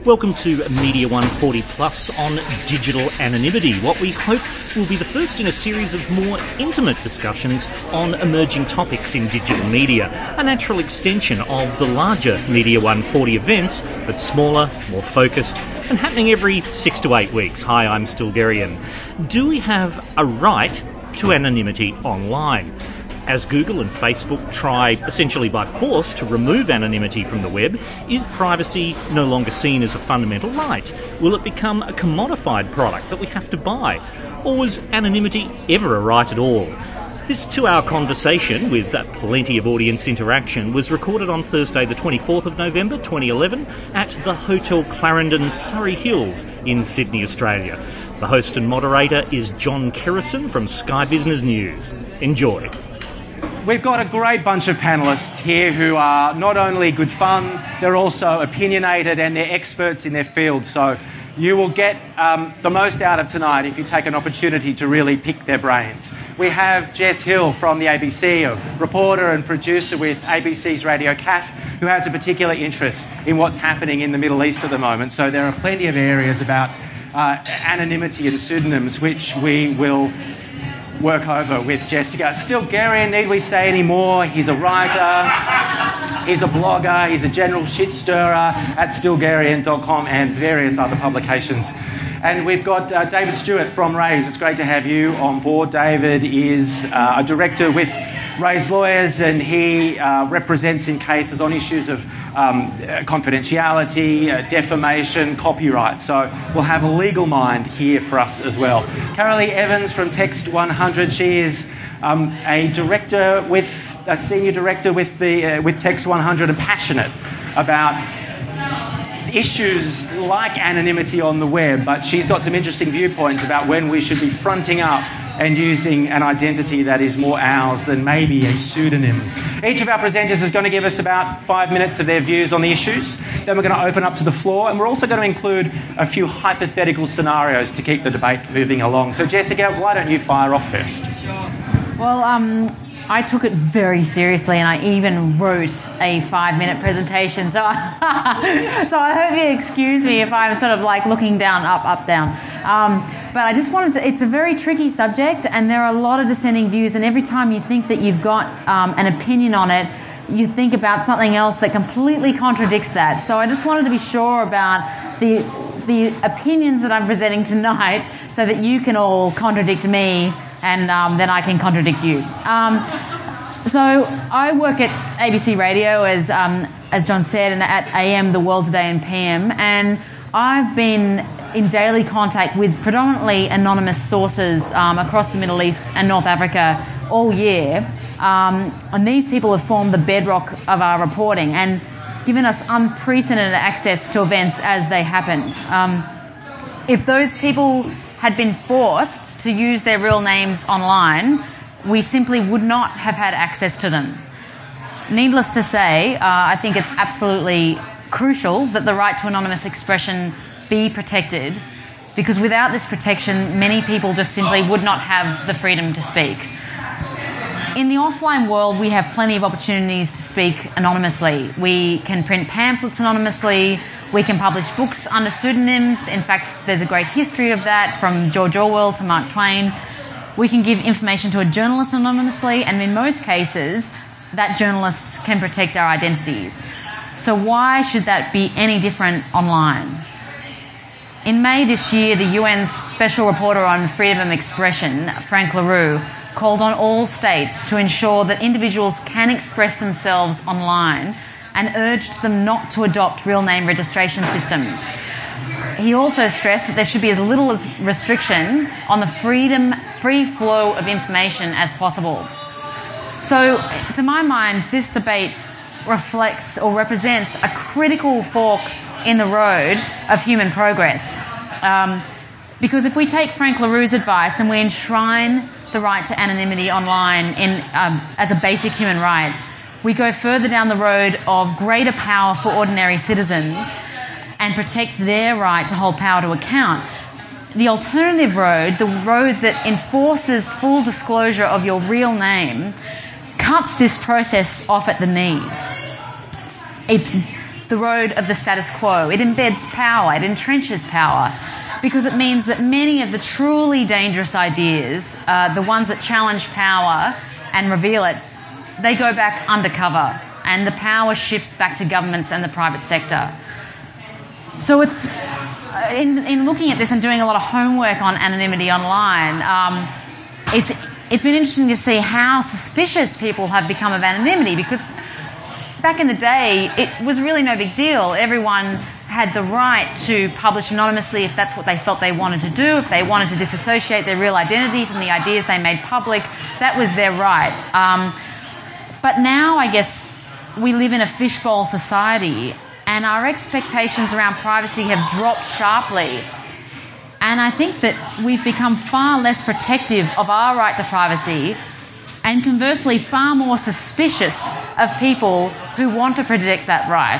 Welcome to Media 140 Plus on digital anonymity, what we hope will be the first in a series of more intimate discussions on emerging topics in digital media, a natural extension of the larger Media 140 events, but smaller, more focused, and happening every 6 to 8 weeks. Hi, I'm Stilgherrian. Do we have a right to anonymity online? As Google and Facebook try, essentially by force, to remove anonymity from the web, is privacy no longer seen as a fundamental right? Will it become a commodified product that we have to buy? Or was anonymity ever a right at all? This 2-hour conversation, with plenty of audience interaction, was recorded on Thursday the 24th of November 2011 at the Hotel Clarendon, Surrey Hills in Sydney, Australia. The host and moderator is John Kerrison from Sky Business News. Enjoy. We've got a great bunch of panellists here who are not only good fun, they're also opinionated and they're experts in their field. So you will get the most out of tonight if you take an opportunity to really pick their brains. We have Jess Hill from the ABC, a reporter and producer with ABC's Radio CAF, who has a particular interest in what's happening in the Middle East at the moment. So there are plenty of areas about anonymity and pseudonyms which we will work over with Jessica. Stilgherrian, need we say any more? He's a writer, he's a blogger, he's a general shit stirrer at stilgherrian.com and various other publications. And we've got David Stewart from Raise. It's great to have you on board. David is a director with Raise Lawyers, and he represents in cases on issues of confidentiality, defamation, copyright. So we'll have a legal mind here for us as well. Carolee Evans from Text 100. She is a senior director with Text 100 and passionate about issues like anonymity on the web, but she's got some interesting viewpoints about when we should be fronting up and using an identity that is more ours than maybe a pseudonym. Each of our presenters is going to give us about 5 minutes of their views on the issues. Then we're going to open up to the floor, and we're also going to include a few hypothetical scenarios to keep the debate moving along. So Jessica, why don't you fire off first? Sure. Well, I took it very seriously, and I even wrote a 5-minute presentation. So I hope you excuse me if I'm sort of like looking down, up, down. But I just wanted to, it's a very tricky subject, and there are a lot of dissenting views, and every time you think that you've got an opinion on it, you think about something else that completely contradicts that. So I just wanted to be sure about the opinions that I'm presenting tonight so that you can all contradict me, and then I can contradict you. So I work at ABC Radio, as John said, and at AM, The World Today, and PM, and I've been in daily contact with predominantly anonymous sources across the Middle East and North Africa all year, and these people have formed the bedrock of our reporting and given us unprecedented access to events as they happened. If those people had been forced to use their real names online, we simply would not have had access to them. Needless to say, I think it's absolutely crucial that the right to anonymous expression be protected, because without this protection, many people just simply would not have the freedom to speak. In the offline world, we have plenty of opportunities to speak anonymously. We can print pamphlets anonymously. We can publish books under pseudonyms. In fact, there's a great history of that, from George Orwell to Mark Twain. We can give information to a journalist anonymously, and in most cases, that journalist can protect our identities. So why should that be any different online? In May this year, the UN's Special Reporter on Freedom of Expression, Frank LaRue, called on all states to ensure that individuals can express themselves online and urged them not to adopt real name registration systems. He also stressed that there should be as little as restriction on the free flow of information as possible. So, to my mind, this debate reflects or represents a critical fork in the road of human progress. Because if we take Frank LaRue's advice and we enshrine the right to anonymity online as a basic human right, we go further down the road of greater power for ordinary citizens and protect their right to hold power to account. The alternative road, the road that enforces full disclosure of your real name, cuts this process off at the knees. It's the road of the status quo. It embeds power. It entrenches power because it means that many of the truly dangerous ideas, the ones that challenge power and reveal it, they go back undercover and the power shifts back to governments and the private sector. So it's in looking at this and doing a lot of homework on anonymity online, it's been interesting to see how suspicious people have become of anonymity, because back in the day it was really no big deal. Everyone had the right to publish anonymously if that's what they felt they wanted to do. If they wanted to disassociate their real identity from the ideas they made public, that was their right. But now I guess we live in a fishbowl society, and our expectations around privacy have dropped sharply. And I think that we've become far less protective of our right to privacy, and conversely far more suspicious of people who want to protect that right.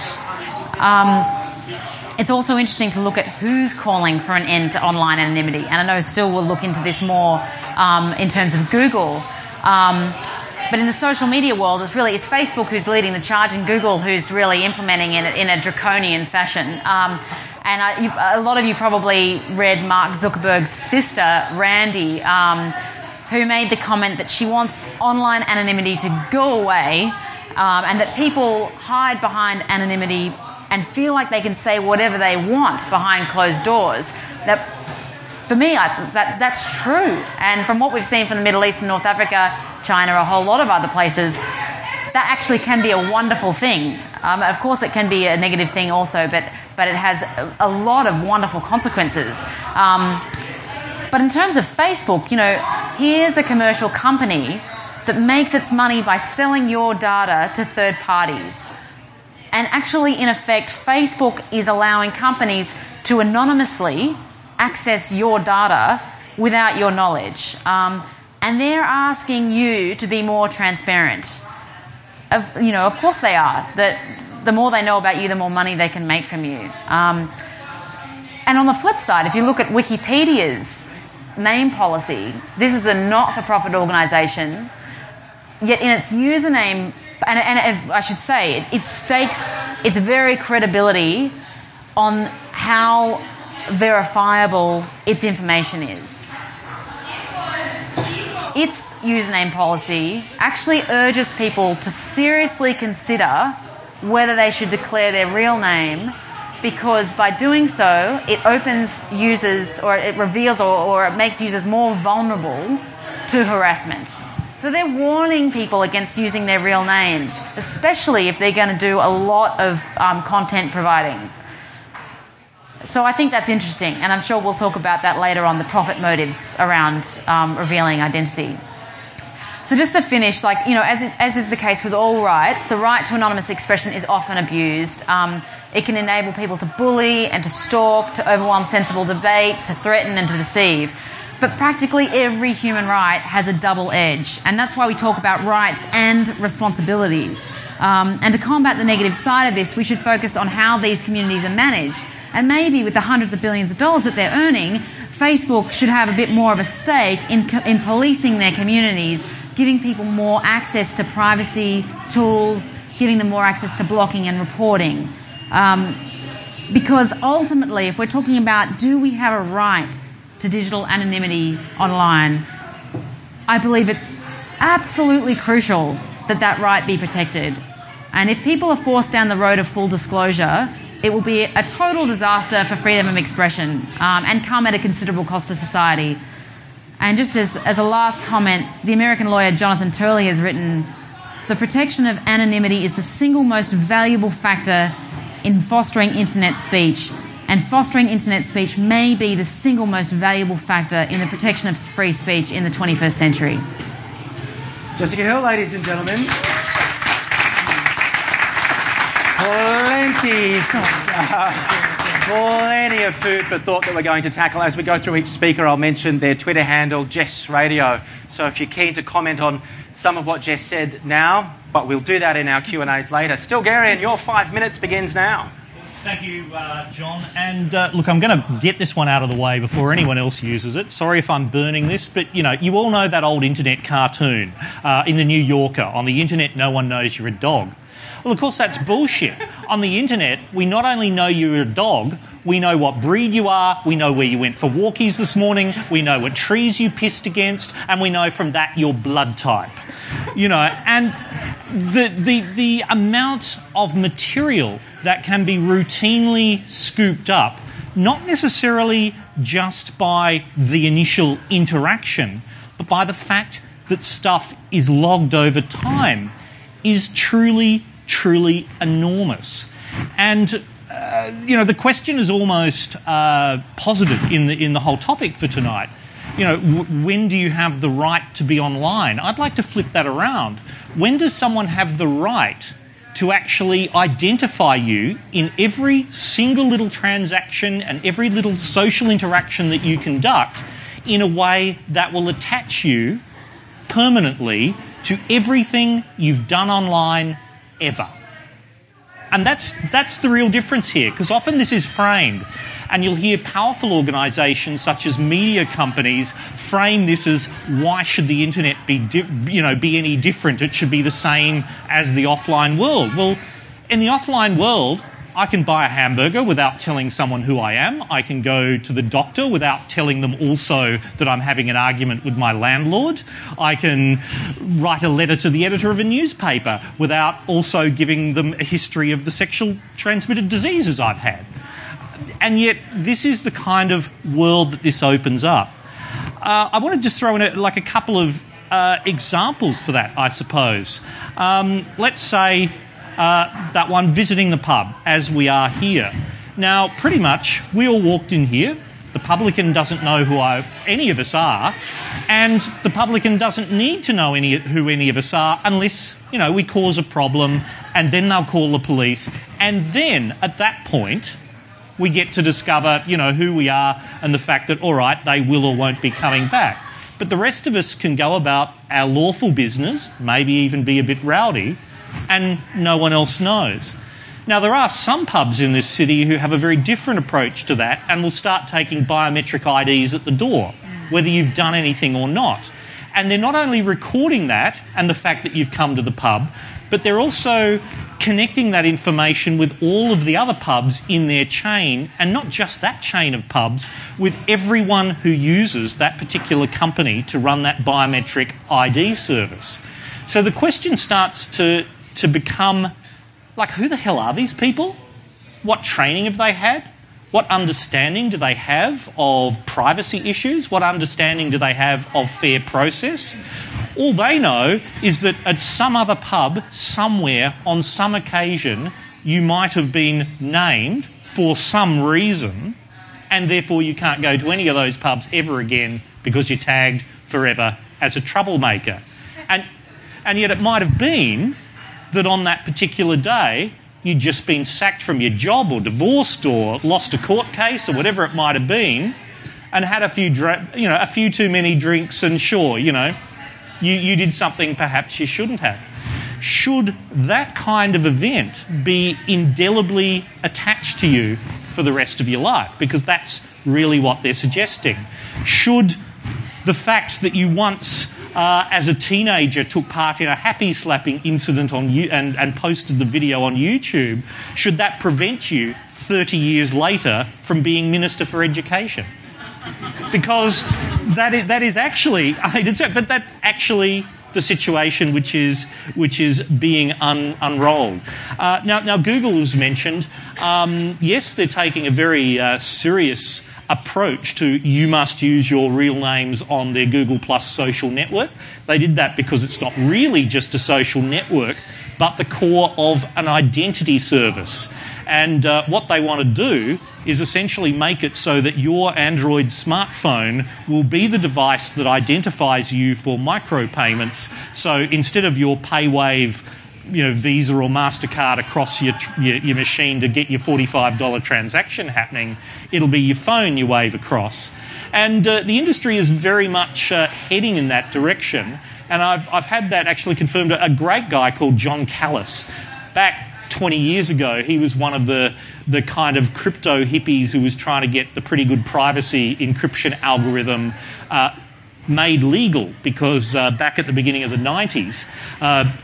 It's also interesting to look at who's calling for an end to online anonymity. And I know still we'll look into this more in terms of Google. But in the social media world, it's Facebook who's leading the charge and Google who's really implementing it in a draconian fashion. And a lot of you probably read Mark Zuckerberg's sister, Randy, who made the comment that she wants online anonymity to go away, and that people hide behind anonymity and feel like they can say whatever they want behind closed doors. That, for me, that's true. And from what we've seen from the Middle East and North Africa, China, a whole lot of other places, that actually can be a wonderful thing. Of course, it can be a negative thing also, but it has a lot of wonderful consequences. But in terms of Facebook, here's a commercial company that makes its money by selling your data to third parties. And actually, in effect, Facebook is allowing companies to anonymously access your data without your knowledge. And they're asking you to be more transparent. Of course they are. The more they know about you, the more money they can make from you. And on the flip side, if you look at Wikipedia's name policy, this is a not-for-profit organisation, yet in its username, and I should say, it stakes its very credibility on how verifiable its information is. Its username policy actually urges people to seriously consider whether they should declare their real name, because by doing so, it opens users, or it reveals or it makes users more vulnerable to harassment. So they're warning people against using their real names, especially if they're going to do a lot of content providing. So I think that's interesting, and I'm sure we'll talk about that later on, the profit motives around revealing identity. So just to finish, as is the case with all rights, the right to anonymous expression is often abused. It can enable people to bully and to stalk, to overwhelm sensible debate, to threaten and to deceive. But practically every human right has a double edge, and that's why we talk about rights and responsibilities. And to combat the negative side of this, we should focus on how these communities are managed. And maybe with the hundreds of billions of dollars that they're earning, Facebook should have a bit more of a stake in policing their communities, giving people more access to privacy tools, giving them more access to blocking and reporting. Because ultimately, if we're talking about do we have a right to digital anonymity online, I believe it's absolutely crucial that that right be protected. And if people are forced down the road of full disclosure, it will be a total disaster for freedom of expression and come at a considerable cost to society. And just as a last comment, the American lawyer Jonathan Turley has written, "The protection of anonymity is the single most valuable factor in fostering internet speech, and fostering internet speech may be the single most valuable factor in the protection of free speech in the 21st century." Jessica Hill, ladies and gentlemen. Plenty of food for thought that we're going to tackle. As we go through each speaker, I'll mention their Twitter handle, Jess Radio. So if you're keen to comment on some of what Jess said now, but we'll do that in our Q&As later. Stilgarian, your 5 minutes begins now. Thank you, John. And look, I'm going to get this one out of the way before anyone else uses it. Sorry if I'm burning this, but, you all know that old internet cartoon in The New Yorker, on the internet no one knows you're a dog. Well, of course, that's bullshit. On the internet, we not only know you're a dog, we know what breed you are, we know where you went for walkies this morning, we know what trees you pissed against, and we know from that your blood type. You know, and the amount of material that can be routinely scooped up, not necessarily just by the initial interaction, but by the fact that stuff is logged over time, is truly, truly enormous. And the question is almost positive in the whole topic for tonight. You know, when do you have the right to be online? I'd like to flip that around. When does someone have the right to actually identify you in every single little transaction and every little social interaction that you conduct in a way that will attach you permanently to everything you've done online ever? And that's the real difference here, because often this is framed, and you'll hear powerful organisations such as media companies frame this as, why should the internet be any different? It should be the same as the offline world. Well, in the offline world, I can buy a hamburger without telling someone who I am. I can go to the doctor without telling them also that I'm having an argument with my landlord. I can write a letter to the editor of a newspaper without also giving them a history of the sexual transmitted diseases I've had. And yet, this is the kind of world that this opens up. I want to just throw in a couple of examples for that, I suppose. Let's say that one, visiting the pub, as we are here. Now, pretty much, we all walked in here. The publican doesn't know who any of us are, and the publican doesn't need to know who any of us are unless, we cause a problem, and then they'll call the police, and then, at that point, we get to discover, who we are and the fact that, all right, they will or won't be coming back. But the rest of us can go about our lawful business, maybe even be a bit rowdy, and no one else knows. Now, there are some pubs in this city who have a very different approach to that and will start taking biometric IDs at the door, whether you've done anything or not. And they're not only recording that and the fact that you've come to the pub, but they're also connecting that information with all of the other pubs in their chain, and not just that chain of pubs, with everyone who uses that particular company to run that biometric ID service. So the question starts to become, who the hell are these people? What training have they had? What understanding do they have of privacy issues? What understanding do they have of fair process? All they know is that at some other pub, somewhere, on some occasion, you might have been named for some reason, and therefore you can't go to any of those pubs ever again because you're tagged forever as a troublemaker. And yet it might have been that on that particular day, you'd just been sacked from your job or divorced or lost a court case or whatever it might have been, and had a few too many drinks, and sure, you did something perhaps you shouldn't have. Should that kind of event be indelibly attached to you for the rest of your life? Because that's really what they're suggesting. Should the fact that you once, as a teenager, took part in a happy slapping incident and posted the video on YouTube, should that prevent you 30 years later from being Minister for Education? Because that is actually, but that's actually the situation which is being unrolled. Now Google was mentioned. Yes, they're taking a very serious approach to you must use your real names on their Google Plus social network. They did that because it's not really just a social network, but the core of an identity service. And what they want to do is essentially make it so that your Android smartphone will be the device that identifies you for micropayments. So instead of your PayWave, Visa or MasterCard across your machine to get your $45 transaction happening, it'll be your phone you wave across. And the industry is very much heading in that direction. And I've had that actually confirmed. A great guy called John Callis, back 20 years ago, he was one of the kind of crypto hippies who was trying to get the pretty good privacy encryption algorithm made legal, because back at the beginning of the 90s,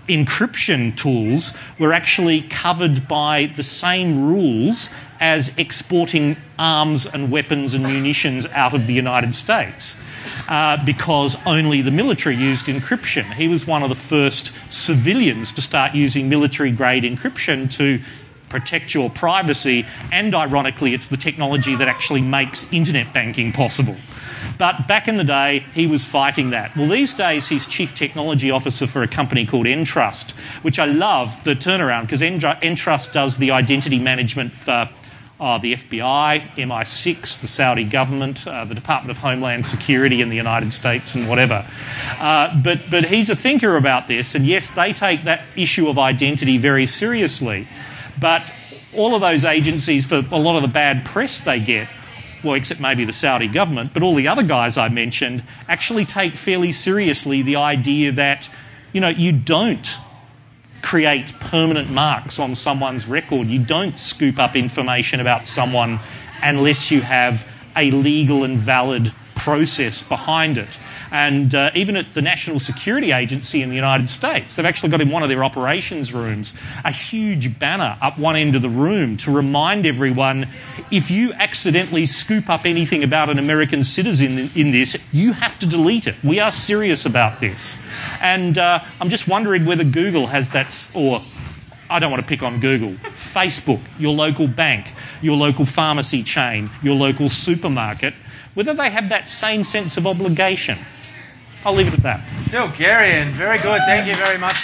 encryption tools were actually covered by the same rules as exporting arms and weapons and munitions out of the United States. Because only the military used encryption. He was one of the first civilians to start using military-grade encryption to protect your privacy, and ironically, it's the technology that actually makes internet banking possible. But back in the day, he was fighting that. Well, these days, he's Chief Technology Officer for a company called Entrust, which I love the turnaround, because Entrust does the identity management for the FBI, MI6, the Saudi government, the Department of Homeland Security in the United States and whatever. But he's a thinker about this, and yes, they take that issue of identity very seriously. But all of those agencies, for a lot of the bad press they get, well, except maybe the Saudi government, but all the other guys I mentioned actually take fairly seriously the idea that, you don't create permanent marks on someone's record. You don't scoop up information about someone unless you have a legal and valid process behind it. And even at the National Security Agency in the United States, they've actually got in one of their operations rooms a huge banner up one end of the room to remind everyone, if you accidentally scoop up anything about an American citizen in this, you have to delete it. We are serious about this. And I'm just wondering whether Google has that, or I don't want to pick on Google, Facebook, your local bank, your local pharmacy chain, your local supermarket, whether they have that same sense of obligation. I'll leave it at that. Stilgherrian, very good. Thank you very much.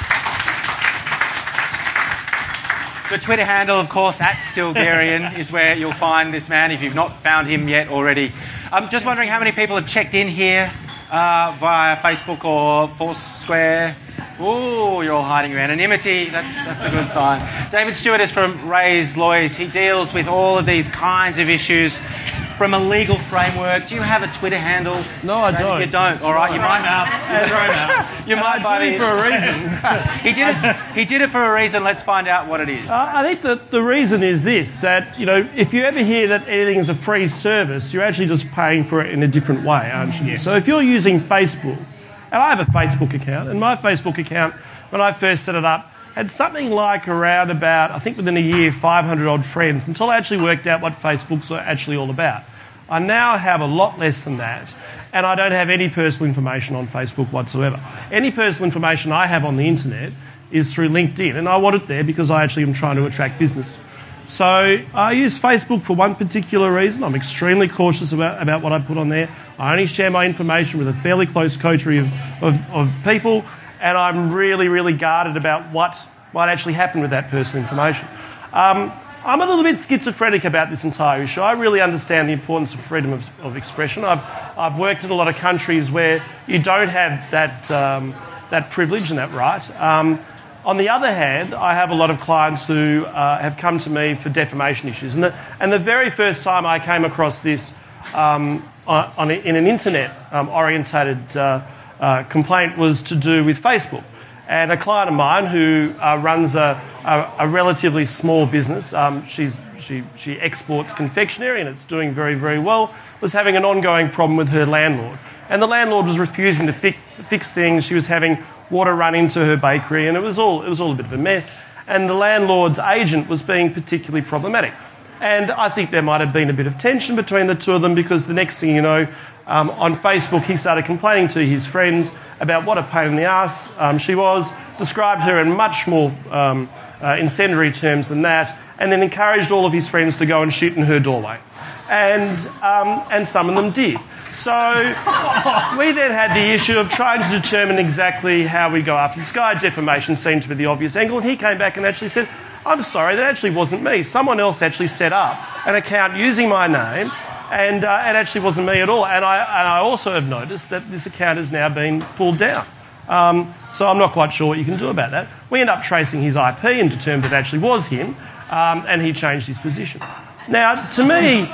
The Twitter handle, of course, @Stilgherrian is where you'll find this man if you've not found him yet already. I'm just wondering how many people have checked in here via Facebook or Foursquare. Ooh, you're all hiding your anonymity. That's a good sign. David Stewart is from Raise Lawyers. He deals with all of these kinds of issues from a legal framework. Do you have a Twitter handle? No, I don't. You don't. All right, you might now. You might buy it for a reason. He did it for a reason. Let's find out what it is. I think that the reason is this, that, if you ever hear that anything is a free service, you're actually just paying for it in a different way, aren't you? Yes. So if you're using Facebook, and I have a Facebook account, and my Facebook account, when I first set it up, had something like around about, I think within a year, 500 odd friends, until I actually worked out what Facebook's actually all about. I now have a lot less than that, and I don't have any personal information on Facebook whatsoever. Any personal information I have on the internet is through LinkedIn, and I want it there because I actually am trying to attract business. So I use Facebook for one particular reason. I'm extremely cautious about what I put on there. I only share my information with a fairly close coterie of people, and I'm really, really guarded about what might actually happen with that personal information. I'm a little bit schizophrenic about this entire issue. I really understand the importance of freedom of expression. I've worked in a lot of countries where you don't have that privilege and that right. On the other hand, I have a lot of clients who have come to me for defamation issues. And the very first time I came across this in an internet-orientated complaint was to do with Facebook. And a client of mine who runs a relatively small business, she exports confectionery and it's doing very, very well, was having an ongoing problem with her landlord. And the landlord was refusing to fix things. She was having water run into her bakery, and it was all a bit of a mess. And the landlord's agent was being particularly problematic. And I think there might have been a bit of tension between the two of them, because the next thing you know, on Facebook he started complaining to his friends about what a pain in the ass she was, described her in much more incendiary terms than that, and then encouraged all of his friends to go and shoot in her doorway. And some of them did. So we then had the issue of trying to determine exactly how we go after this guy. Defamation seemed to be the obvious angle, and he came back and actually said, I'm sorry, that actually wasn't me. Someone else actually set up an account using my name, and it actually wasn't me at all. And I also have noticed that this account has now been pulled down. So I'm not quite sure what you can do about that. We end up tracing his IP and determined it actually was him, and he changed his position. Now, to me,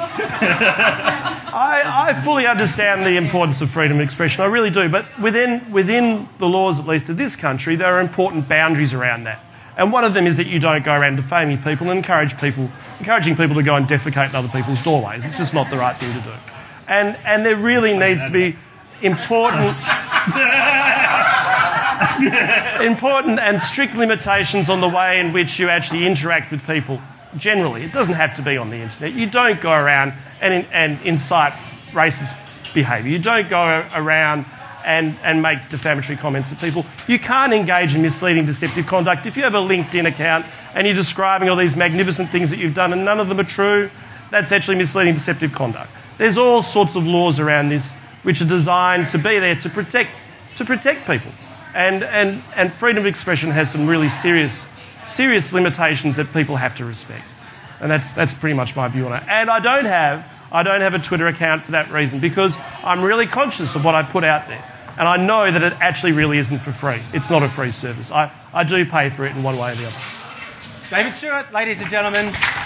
I fully understand the importance of freedom of expression. I really do. But within the laws, at least of this country, there are important boundaries around that. And one of them is that you don't go around defaming people and encouraging people to go and defecate in other people's doorways. It's just not the right thing to do. And there really needs to be important... important and strict limitations on the way in which you actually interact with people generally. It doesn't have to be on the internet. You don't go around and incite racist behaviour. You don't go around and make defamatory comments at people. You can't engage in misleading, deceptive conduct. If you have a LinkedIn account and you're describing all these magnificent things that you've done and none of them are true, that's actually misleading, deceptive conduct. There's all sorts of laws around this which are designed to be there to protect people. And freedom of expression has some really serious limitations that people have to respect. And that's pretty much my view on it. And I don't have a Twitter account for that reason, because I'm really conscious of what I put out there. And I know that it actually really isn't for free. It's not a free service. I do pay for it in one way or the other. David Stewart, ladies and gentlemen.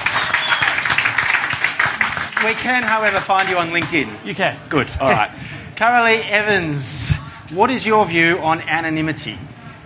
We can, however, find you on LinkedIn. You can. Good. All right. Carolee Evans, what is your view on anonymity?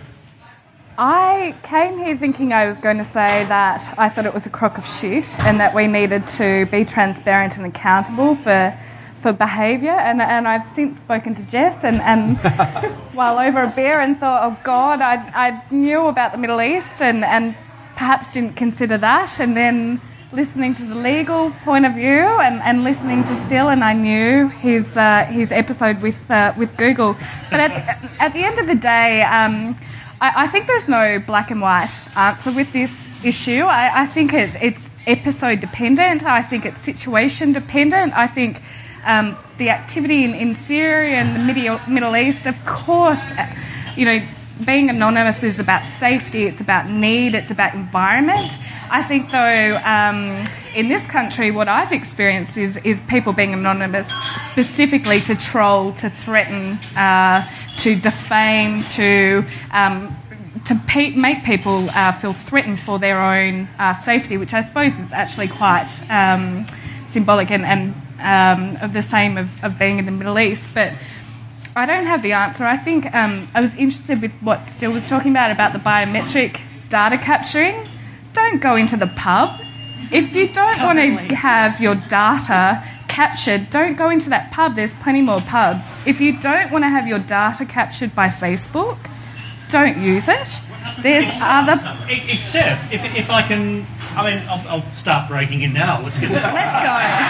I came here thinking I was going to say that I thought it was a crock of shit and that we needed to be transparent and accountable for behaviour. And I've since spoken to Jess and while over a beer and thought, oh God, I knew about the Middle East and perhaps didn't consider that. And then listening to the legal point of view and listening to Still, and I knew his episode with Google. But at the end of the day, I think there's no black and white answer with this issue. I think it's episode dependent. I think it's situation dependent. I think the activity in Syria and the Middle East, of course, being anonymous is about safety, it's about need, it's about environment. I think, though, in this country, what I've experienced is people being anonymous specifically to troll, to threaten, to defame, to make people feel threatened for their own safety, which I suppose is actually quite symbolic and of the same of being in the Middle East. But I don't have the answer. I think I was interested with what Still was talking about the biometric data capturing. Don't go into the pub. If you don't want to have your data captured, don't go into that pub. There's plenty more pubs. If you don't want to have your data captured by Facebook, don't use it. There's other... Except, if I can... I mean, I'll start breaking in now. Let's get started. Let's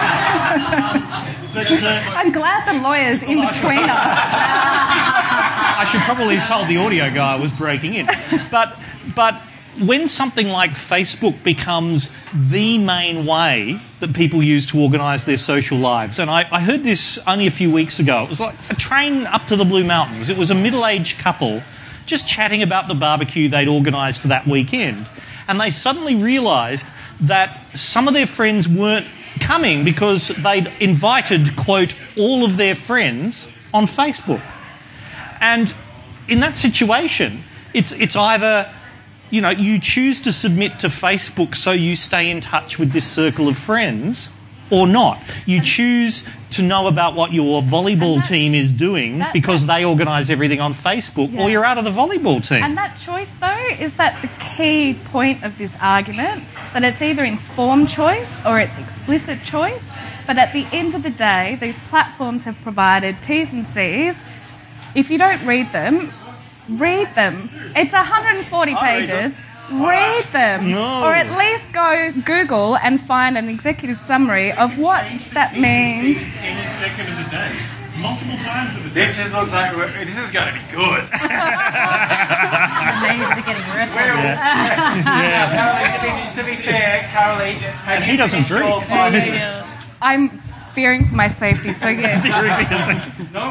go. I'm glad the lawyer's in between us. I should probably have told the audio guy I was breaking in. But when something like Facebook becomes the main way that people use to organise their social lives, and I heard this only a few weeks ago. It was like a train up to the Blue Mountains. It was a middle-aged couple just chatting about the barbecue they'd organised for that weekend. And they suddenly realised that some of their friends weren't coming because they'd invited, quote, all of their friends on Facebook. And in that situation, it's either, you choose to submit to Facebook so you stay in touch with this circle of friends, or not. You choose to know about what your volleyball team is doing because they organise everything on Facebook, or you're out of the volleyball team. And that choice, though, is that the key point of this argument, that it's either informed choice or it's explicit choice. But at the end of the day, these platforms have provided T's and C's. If you don't read them, read them. It's 140 pages. Read them. No. Or at least go Google and find an executive summary of what that means. Any second of the day. Multiple times of the day. This looks like this is going to be good. The names are getting restless. Carolee, to be fair, Carolee, And he doesn't drink. I'm fearing for my safety, so yes. No,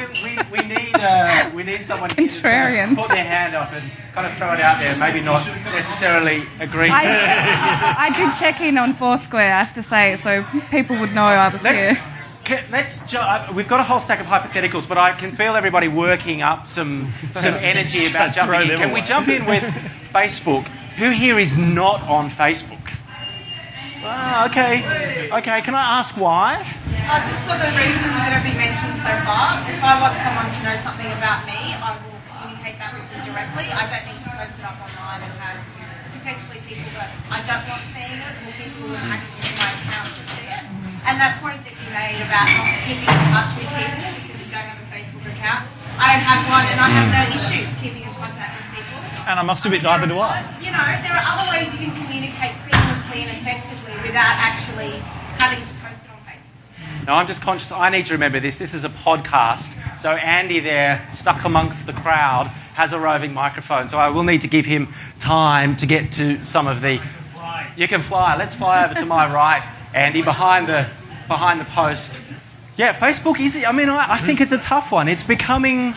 we need someone Contrarian. to put their hand up and kind of throw it out there. Maybe not necessarily agree. I did check in on Foursquare, I have to say, so people would know I was here. We've got a whole stack of hypotheticals, but I can feel everybody working up some energy about jumping in. Can we jump in with Facebook? Who here is not on Facebook? Okay. Can I ask why? Just for the reasons that have been mentioned so far. If I want someone to know something about me, I will communicate that with you directly. I don't need to post it up online and have potentially people that I don't want seeing it, or people who have hacked into my account to see it. And that point that you made about not keeping in touch with people because you don't have a Facebook account, I don't have one and I have no issue keeping in contact And I must admit, neither do I. You know, there are other ways you can communicate seamlessly and effectively without actually having to post it on Facebook. No, I'm just conscious. I need to remember this. This is a podcast. So Andy there, stuck amongst the crowd, has a roving microphone. So I will need to give him time to get to some of the... You can fly. Let's fly over to my right, Andy, behind the post. Yeah, Facebook is... I mean, I think it's a tough one. It's becoming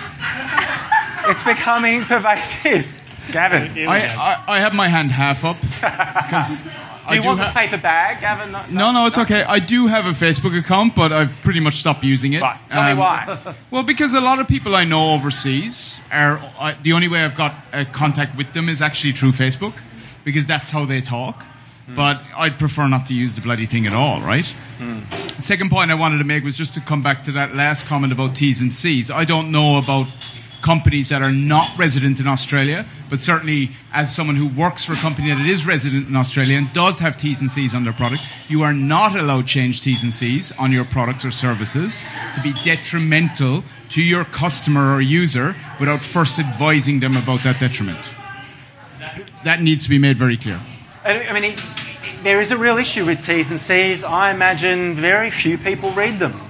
pervasive. Gavin. I have my hand half up. Because do you want the paper bag, Gavin? No, it's okay. I do have a Facebook account, but I've pretty much stopped using it. Right, tell me why. Well, because a lot of people I know overseas the only way I've got contact with them is actually through Facebook, because that's how they talk. But I'd prefer not to use the bloody thing at all, right? The second point I wanted to make was just to come back to that last comment about T's and C's. I don't know about companies that are not resident in Australia, but certainly as someone who works for a company that is resident in Australia and does have T's and C's on their product, you are not allowed to change T's and C's on your products or services to be detrimental to your customer or user without first advising them about that detriment. That needs to be made very clear. I mean, there is a real issue with T's and C's. I imagine very few people read them.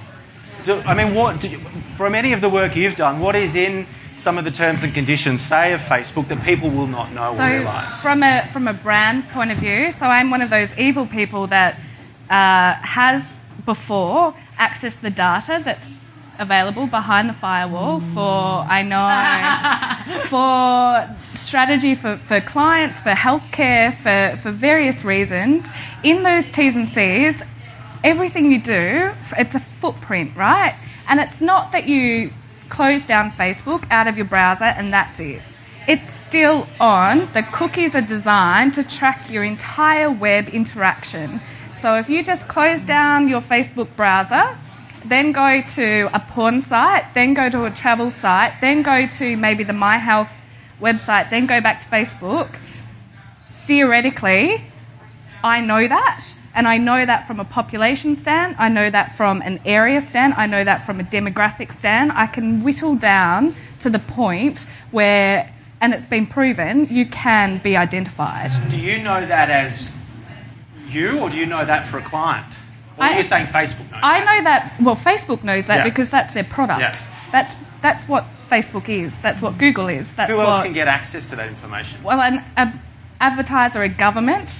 From any of the work you've done, what is in some of the terms and conditions, say, of Facebook that people will not know or realise? From a brand point of view, so I'm one of those evil people that has before accessed the data that's available behind the firewall for strategy for clients, for healthcare, for various reasons. In those T's and C's, everything you do, it's a footprint, right? And it's not that you close down Facebook out of your browser and that's it. It's still on. The cookies are designed to track your entire web interaction. So if you just close down your Facebook browser, then go to a porn site, then go to a travel site, then go to maybe the My Health website, then go back to Facebook, theoretically, I know that. And I know that from a population stand, I know that from an area stand, I know that from a demographic stand. I can whittle down to the point where, and it's been proven, you can be identified. Do you know that as you, or do you know that for a client? Or are you saying Facebook knows I know that, well, Facebook knows that because that's their product. Yeah. That's what Facebook is. That's what Google is. That's Who else can get access to that information? Well, an advertiser, a government,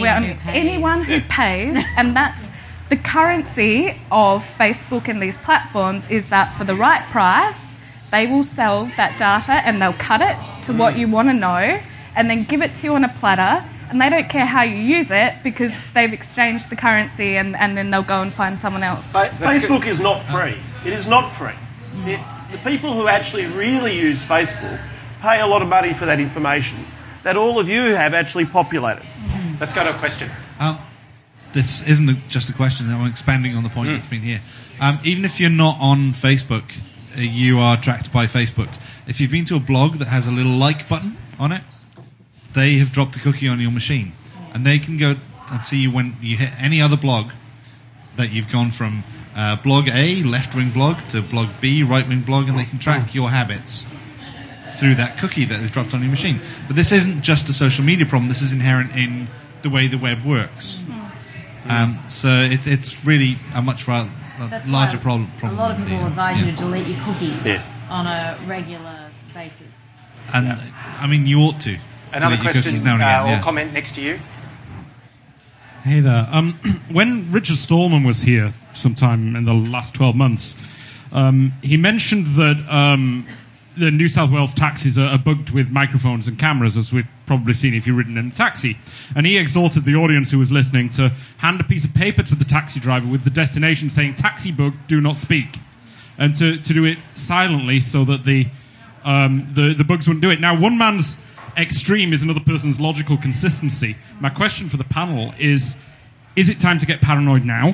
anyone who pays, and that's the currency of Facebook and these platforms, is that for the right price, they will sell that data and they'll cut it to what you want to know and then give it to you on a platter, and they don't care how you use it because they've exchanged the currency and then they'll go and find someone else. Facebook is not free. It is not free. The people who actually really use Facebook pay a lot of money for that information that all of you have actually populated. Let's go to a question. This isn't just a question. I'm expanding on the point that's been here. Even if you're not on Facebook, you are tracked by Facebook. If you've been to a blog that has a little like button on it, they have dropped a cookie on your machine. And they can go and see you when you hit any other blog that you've gone from blog A, left-wing blog, to blog B, right-wing blog, and they can track your habits through that cookie that is dropped on your machine. But this isn't just a social media problem. This is inherent in the way the web works. So it's really a much larger problem. A lot of people advise you to delete your cookies on a regular basis. And I mean, you ought to. Another question or comment next to you. Hey there. When Richard Stallman was here sometime in the last 12 months, he mentioned that the New South Wales taxis are bugged with microphones and cameras, as we've probably seen if you've ridden in a taxi. And he exhorted the audience who was listening to hand a piece of paper to the taxi driver with the destination saying, "Taxi bug, do not speak," and to do it silently so that the bugs wouldn't do it. Now, one man's extreme is another person's logical consistency. My question for the panel is it time to get paranoid now?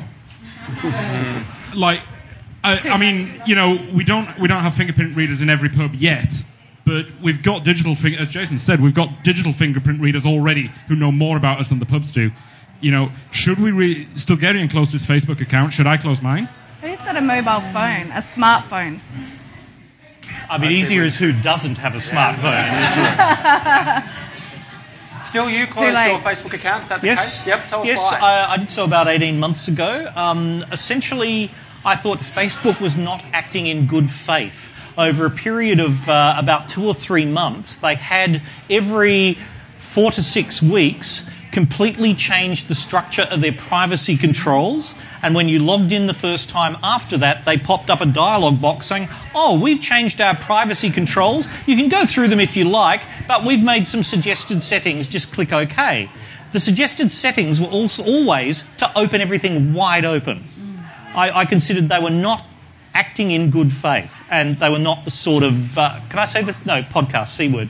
I mean, you know, we don't have fingerprint readers in every pub yet, but we've got digital, as Jason said, we've got digital fingerprint readers already who know more about us than the pubs do. You know, should we still getting close to his Facebook account? Should I close mine? Who's got a mobile phone, a smartphone? I mean, easier is who doesn't have a smartphone in this room. Still, you closed your Facebook account? Is that the case? Yep, tell us why. I did so about 18 months ago. Essentially, I thought Facebook was not acting in good faith. Over a period of about 2 or 3 months, they had every 4 to 6 weeks completely changed the structure of their privacy controls, and when you logged in the first time after that, they popped up a dialog box saying, oh, we've changed our privacy controls, you can go through them if you like, but we've made some suggested settings, just click OK. The suggested settings were also always to open everything wide open. I considered they were not acting in good faith, and they were not the sort of, can I say that? No, podcast, C word.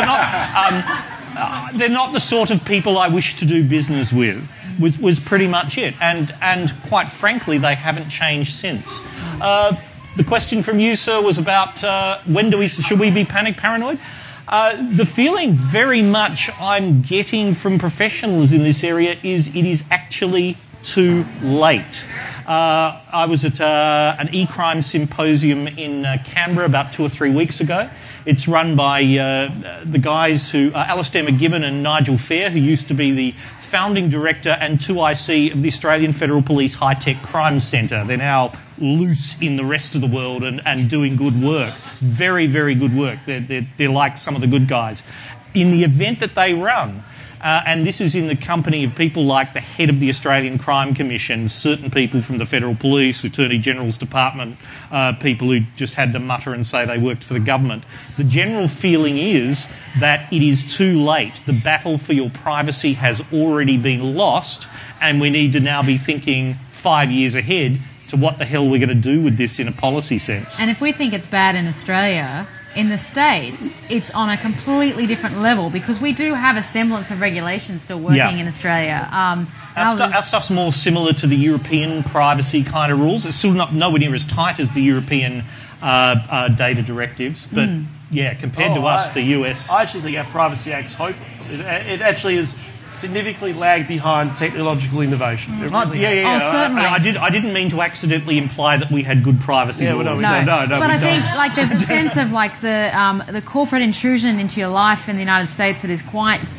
They're not the sort of people I wish to do business with, was pretty much it. And quite frankly, they haven't changed since. The question from you, sir, was about should we be panic paranoid? The feeling very much I'm getting from professionals in this area is it is actually too late. I was at an e-crime symposium in Canberra about 2 or 3 weeks ago. It's run by the guys Alistair McGibbon and Nigel Fair, who used to be the founding director and 2IC of the Australian Federal Police High-Tech Crime Centre. They're now loose in the rest of the world and doing good work. Very, very good work. They're like some of the good guys. In the event that they run, and this is in the company of people like the head of the Australian Crime Commission, certain people from the Federal Police, Attorney General's Department, people who just had to mutter and say they worked for the government. The general feeling is that it is too late. The battle for your privacy has already been lost, and we need to now be thinking 5 years ahead to what the hell we're going to do with this in a policy sense. And if we think it's bad in Australia, in the States, it's on a completely different level because we do have a semblance of regulation still working in Australia. Our stuff's more similar to the European privacy kind of rules. It's still nowhere near as tight as the European data directives, but compared to us, the US... I actually think our Privacy Act's hopeless. It actually is significantly lagged behind technological innovation. Oh, certainly. I didn't mean to accidentally imply that we had good privacy laws. No, but I think there's a sense of the corporate intrusion into your life in the United States that is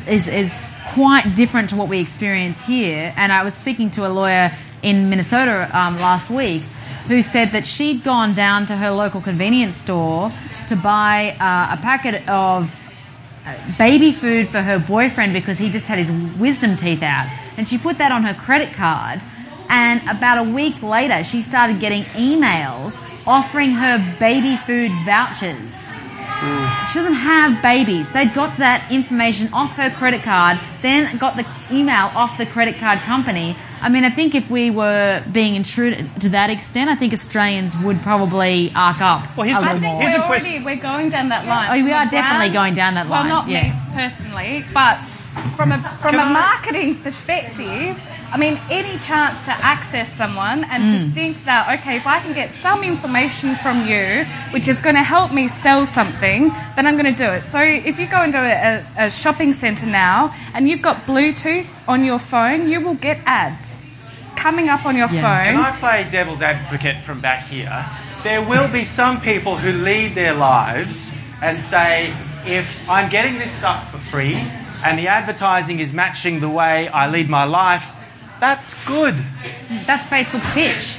quite different to what we experience here. And I was speaking to a lawyer in Minnesota last week who said that she'd gone down to her local convenience store to buy a packet of baby food for her boyfriend because he just had his wisdom teeth out. And she put that on her credit card. And about a week later, she started getting emails offering her baby food vouchers. She doesn't have babies. They'd got that information off her credit card, then got the email off the credit card company. I mean, I think if we were being intruded to that extent, I think Australians would probably arc up. Well, here's a question. We're going down that line. Oh, we are definitely going down that line. Well, not me personally, but from a marketing perspective, I mean, any chance to access someone and to think that, okay, if I can get some information from you, which is going to help me sell something, then I'm going to do it. So if you go into a shopping centre now and you've got Bluetooth on your phone, you will get ads coming up on your phone. Can I play devil's advocate from back here? There will be some people who lead their lives and say, if I'm getting this stuff for free and the advertising is matching the way I lead my life, that's good. That's Facebook's pitch.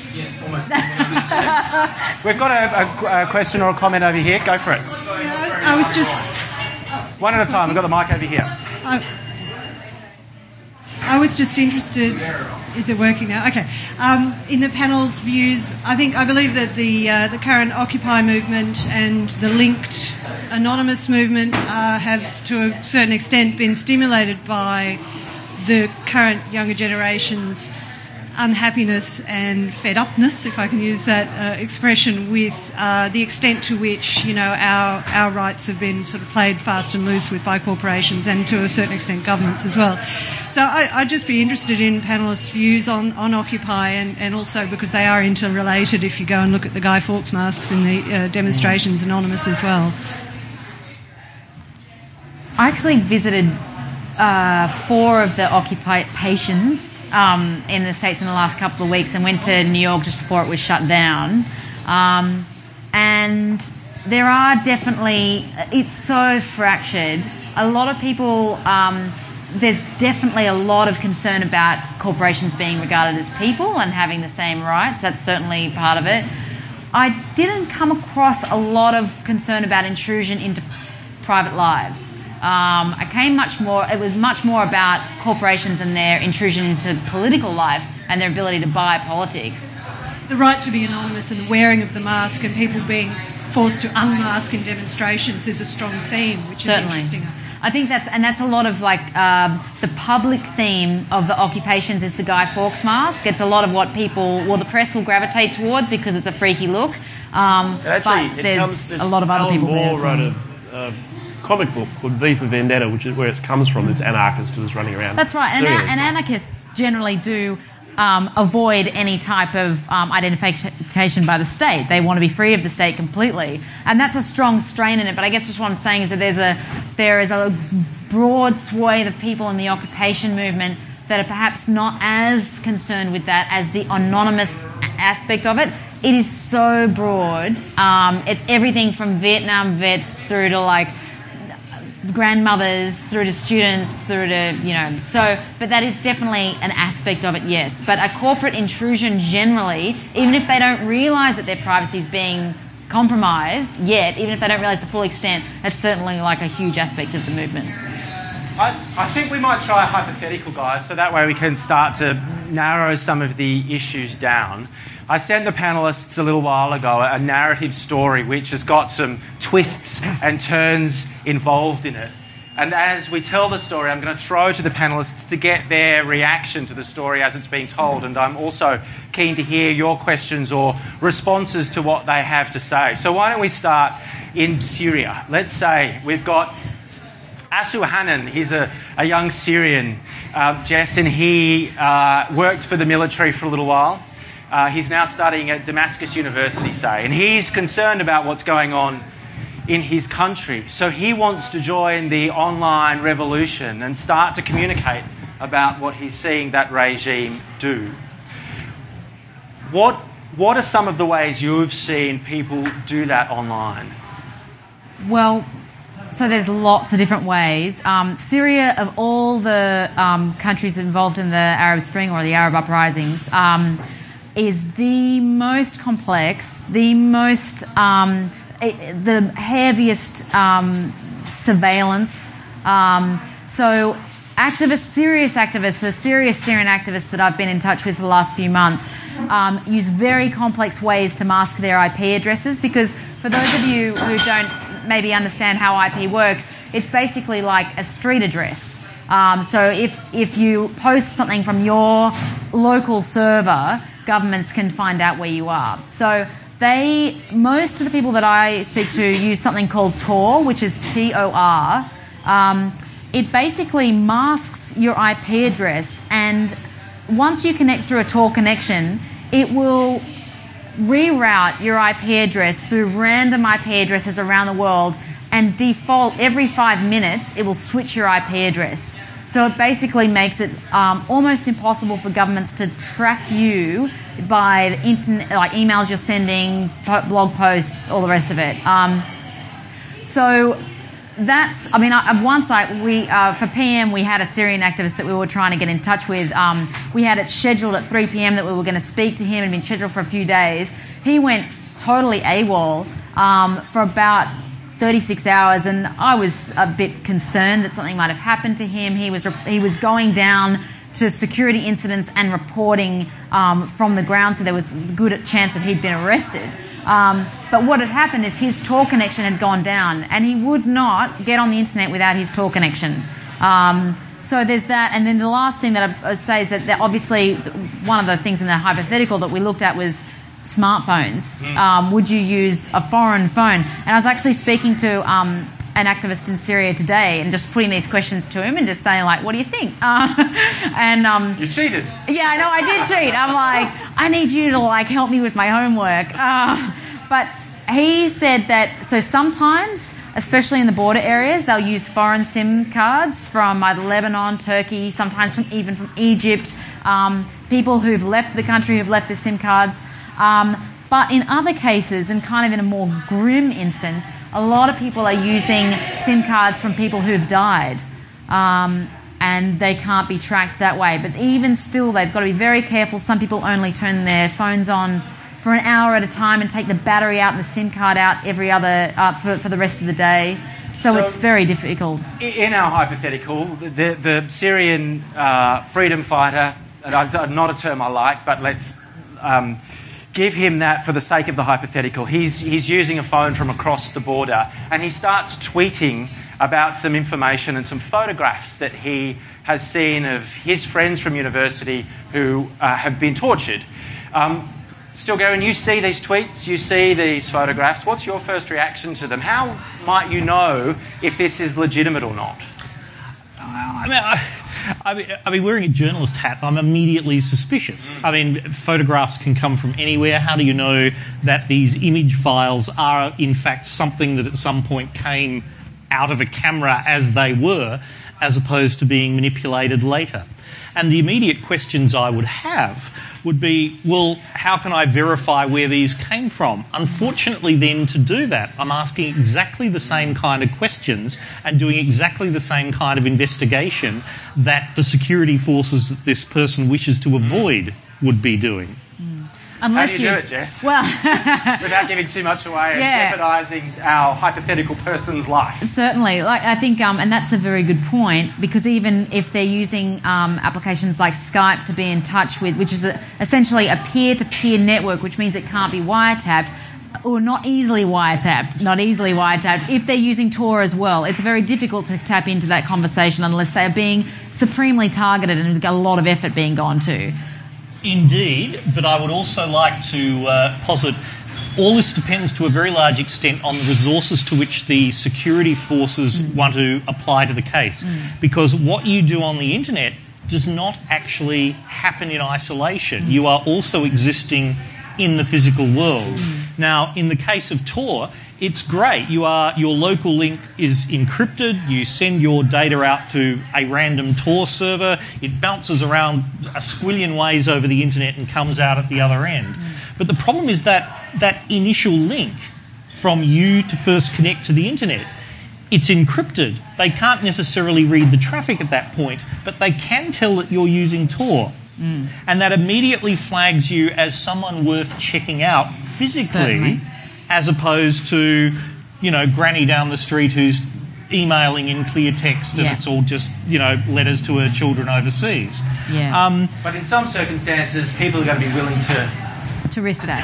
We've got a question or a comment over here. Go for it. I was just... One at a time. We've got the mic over here. I was just interested... Is it working now? Okay. In the panel's views, I believe that the current Occupy movement and the linked Anonymous movement have, to a certain extent, been stimulated by the current younger generation's unhappiness and fed-upness, if I can use that expression, with the extent to which, our rights have been sort of played fast and loose with by corporations and, to a certain extent, governments as well. So I'd just be interested in panellists' views on Occupy and also because they are interrelated if you go and look at the Guy Fawkes masks in the demonstrations, Anonymous as well. I actually visited 4 of the occupations in the States in the last couple of weeks and went to New York just before it was shut down. And there are definitely, it's so fractured. A lot of people, there's definitely a lot of concern about corporations being regarded as people and having the same rights. That's certainly part of it. I didn't come across a lot of concern about intrusion into private lives. It was much more about corporations and their intrusion into political life and their ability to buy politics. The right to be anonymous and the wearing of the mask and people being forced to unmask in demonstrations is a strong theme, which Certainly. is interesting. I think that's a lot of the public theme of the occupations is the Guy Fawkes mask. It's a lot of what the press will gravitate towards because it's a freaky look. But there's a lot of other people there as well. Alan Moore wrote a comic book called V for Vendetta, which is where it comes from, this anarchist who's running around. That's right, and anarchists generally do avoid any type of identification by the state. They want to be free of the state completely, and that's a strong strain in it. But I guess just what I'm saying is that there is a broad swathe of people in the occupation movement that are perhaps not as concerned with that as the anonymous aspect of it. It is so broad. It's everything from Vietnam vets through to grandmothers, through to students, through to, but that is definitely an aspect of it, yes. But a corporate intrusion generally, even if they don't realise that their privacy is being compromised yet, even if they don't realise the full extent, that's certainly a huge aspect of the movement. I think we might try a hypothetical, guys, so that way we can start to narrow some of the issues down. I sent the panellists a little while ago a narrative story which has got some twists and turns involved in it. And as we tell the story, I'm going to throw to the panellists to get their reaction to the story as it's being told. And I'm also keen to hear your questions or responses to what they have to say. So why don't we start in Syria? Let's say we've got Asu Hanan. He's a young Syrian, Jess, and he worked for the military for a little while. He's now studying at Damascus University, and he's concerned about what's going on in his country. So he wants to join the online revolution and start to communicate about what he's seeing that regime do. What are some of the ways you've seen people do that online? Well, so there's lots of different ways. Syria, of all the countries involved in the Arab Spring or the Arab uprisings, is the most complex, the most, the heaviest surveillance. So activists, serious activists, the serious Syrian activists that I've been in touch with for the last few months use very complex ways to mask their IP addresses, because for those of you who don't maybe understand how IP works, it's basically like a street address. So if you post something from your local server, governments can find out where you are. So most of the people that I speak to use something called Tor, which is Tor. It basically masks your IP address, and once you connect through a Tor connection, it will reroute your IP address through random IP addresses around the world, and default every 5 minutes it will switch your IP address. So it basically makes it almost impossible for governments to track you by the internet, like emails you're sending, blog posts, all the rest of it. So that's, at one site, for PM, we had a Syrian activist that we were trying to get in touch with. We had it scheduled at 3 p.m. that we were going to speak to him. It had been scheduled for a few days. He went totally AWOL for about 36 hours, and I was a bit concerned that something might have happened to him. He was going down to security incidents and reporting from the ground, so there was a good chance that he'd been arrested. But what had happened is his Tor connection had gone down, and he would not get on the internet without his Tor connection. So there's that, and then the last thing that I say is that obviously one of the things in the hypothetical that we looked at was smartphones. Would you use a foreign phone? And I was actually speaking to an activist in Syria today and just putting these questions to him and just saying, what do you think? You cheated. Yeah, I know, I did cheat. I'm like, I need you to help me with my homework. But he said that, so sometimes, especially in the border areas, they'll use foreign SIM cards from either Lebanon, Turkey, sometimes even from Egypt, people who've left the country, who've left the SIM cards. But in other cases, and kind of in a more grim instance, a lot of people are using SIM cards from people who've died. And they can't be tracked that way. But even still, they've got to be very careful. Some people only turn their phones on for an hour at a time and take the battery out and the SIM card out every other for the rest of the day. So it's very difficult. In our hypothetical, the Syrian freedom fighter, not a term I like, but let's give him that for the sake of the hypothetical. He's using a phone from across the border, and he starts tweeting about some information and some photographs that he has seen of his friends from university who have been tortured. Stilgherrian, you see these tweets, you see these photographs. What's your first reaction to them? How might you know if this is legitimate or not? I mean, wearing a journalist hat, I'm immediately suspicious. I mean, photographs can come from anywhere. How do you know that these image files are, in fact, something that at some point came out of a camera as they were, as opposed to being manipulated later? And the immediate questions I would have would be, well, how can I verify where these came from? Unfortunately, then, to do that, I'm asking exactly the same kind of questions and doing exactly the same kind of investigation that the security forces that this person wishes to avoid would be doing. Unless How do you do it, Jess? Well, without giving too much away and jeopardising our hypothetical person's life. Certainly. I think, and that's a very good point, because even if they're using applications like Skype to be in touch with, which is essentially a peer-to-peer network, which means it can't be wiretapped, or not easily wiretapped, if they're using Tor as well, it's very difficult to tap into that conversation unless they're being supremely targeted and a lot of effort being gone to. Indeed, but I would also like to posit all this depends to a very large extent on the resources to which the security forces want to apply to the case. Because what you do on the internet does not actually happen in isolation. You are also existing in the physical world. Now, in the case of Tor, it's great. Your local link is encrypted. You send your data out to a random Tor server. It bounces around a squillion ways over the internet and comes out at the other end. But the problem is that initial link from you to first connect to the internet, it's encrypted. They can't necessarily read the traffic at that point, but they can tell that you're using Tor. And that immediately flags you as someone worth checking out physically. Certainly. As opposed to, Granny down the street who's emailing in clear text and it's all just, letters to her children overseas. Yeah. But in some circumstances, people are going to be willing to risk that.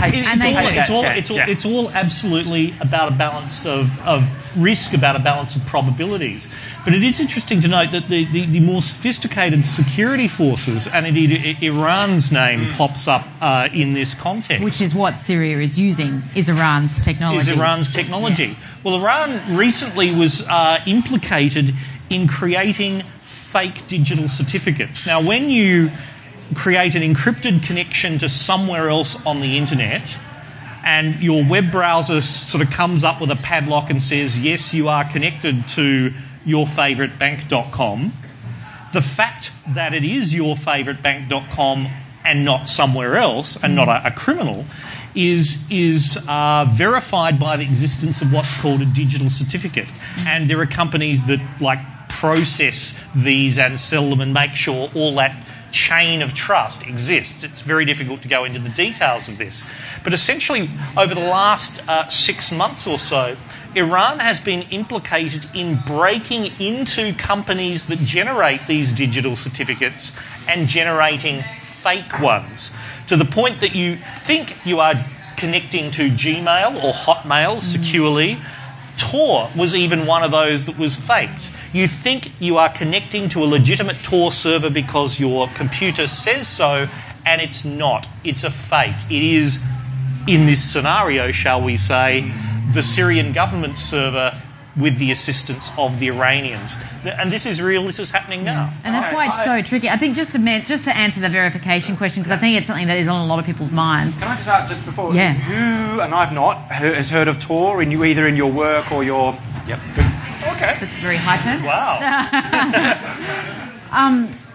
It's all absolutely about a balance of risk, about a balance of probabilities. But it is interesting to note that the more sophisticated security forces, and indeed Iran's name pops up in this context. Which is what Syria is using, is Iran's technology. Yeah. Well, Iran recently was implicated in creating fake digital certificates. Now, when you create an encrypted connection to somewhere else on the internet and your web browser sort of comes up with a padlock and says, yes, you are connected to yourfavouritebank.com, the fact that it is yourfavouritebank.com and not somewhere else and not a criminal is verified by the existence of what's called a digital certificate. And there are companies that process these and sell them and make sure all that chain of trust exists. It's very difficult to go into the details of this. But essentially, over the last 6 months or so, Iran has been implicated in breaking into companies that generate these digital certificates and generating fake ones, to the point that you think you are connecting to Gmail or Hotmail securely. Tor was even one of those that was faked. You think you are connecting to a legitimate Tor server because your computer says so, and it's not. It's a fake. It is, in this scenario, shall we say, the Syrian government server with the assistance of the Iranians. And this is real. This is happening now. And that's why it's so tricky. I think just to answer the verification question, because I think it's something that is on a lot of people's minds. Can I just ask just before? Yeah. Who, and I've not, has heard of Tor either in your work or your... Yep. Good. Okay. That's a very high term. Wow.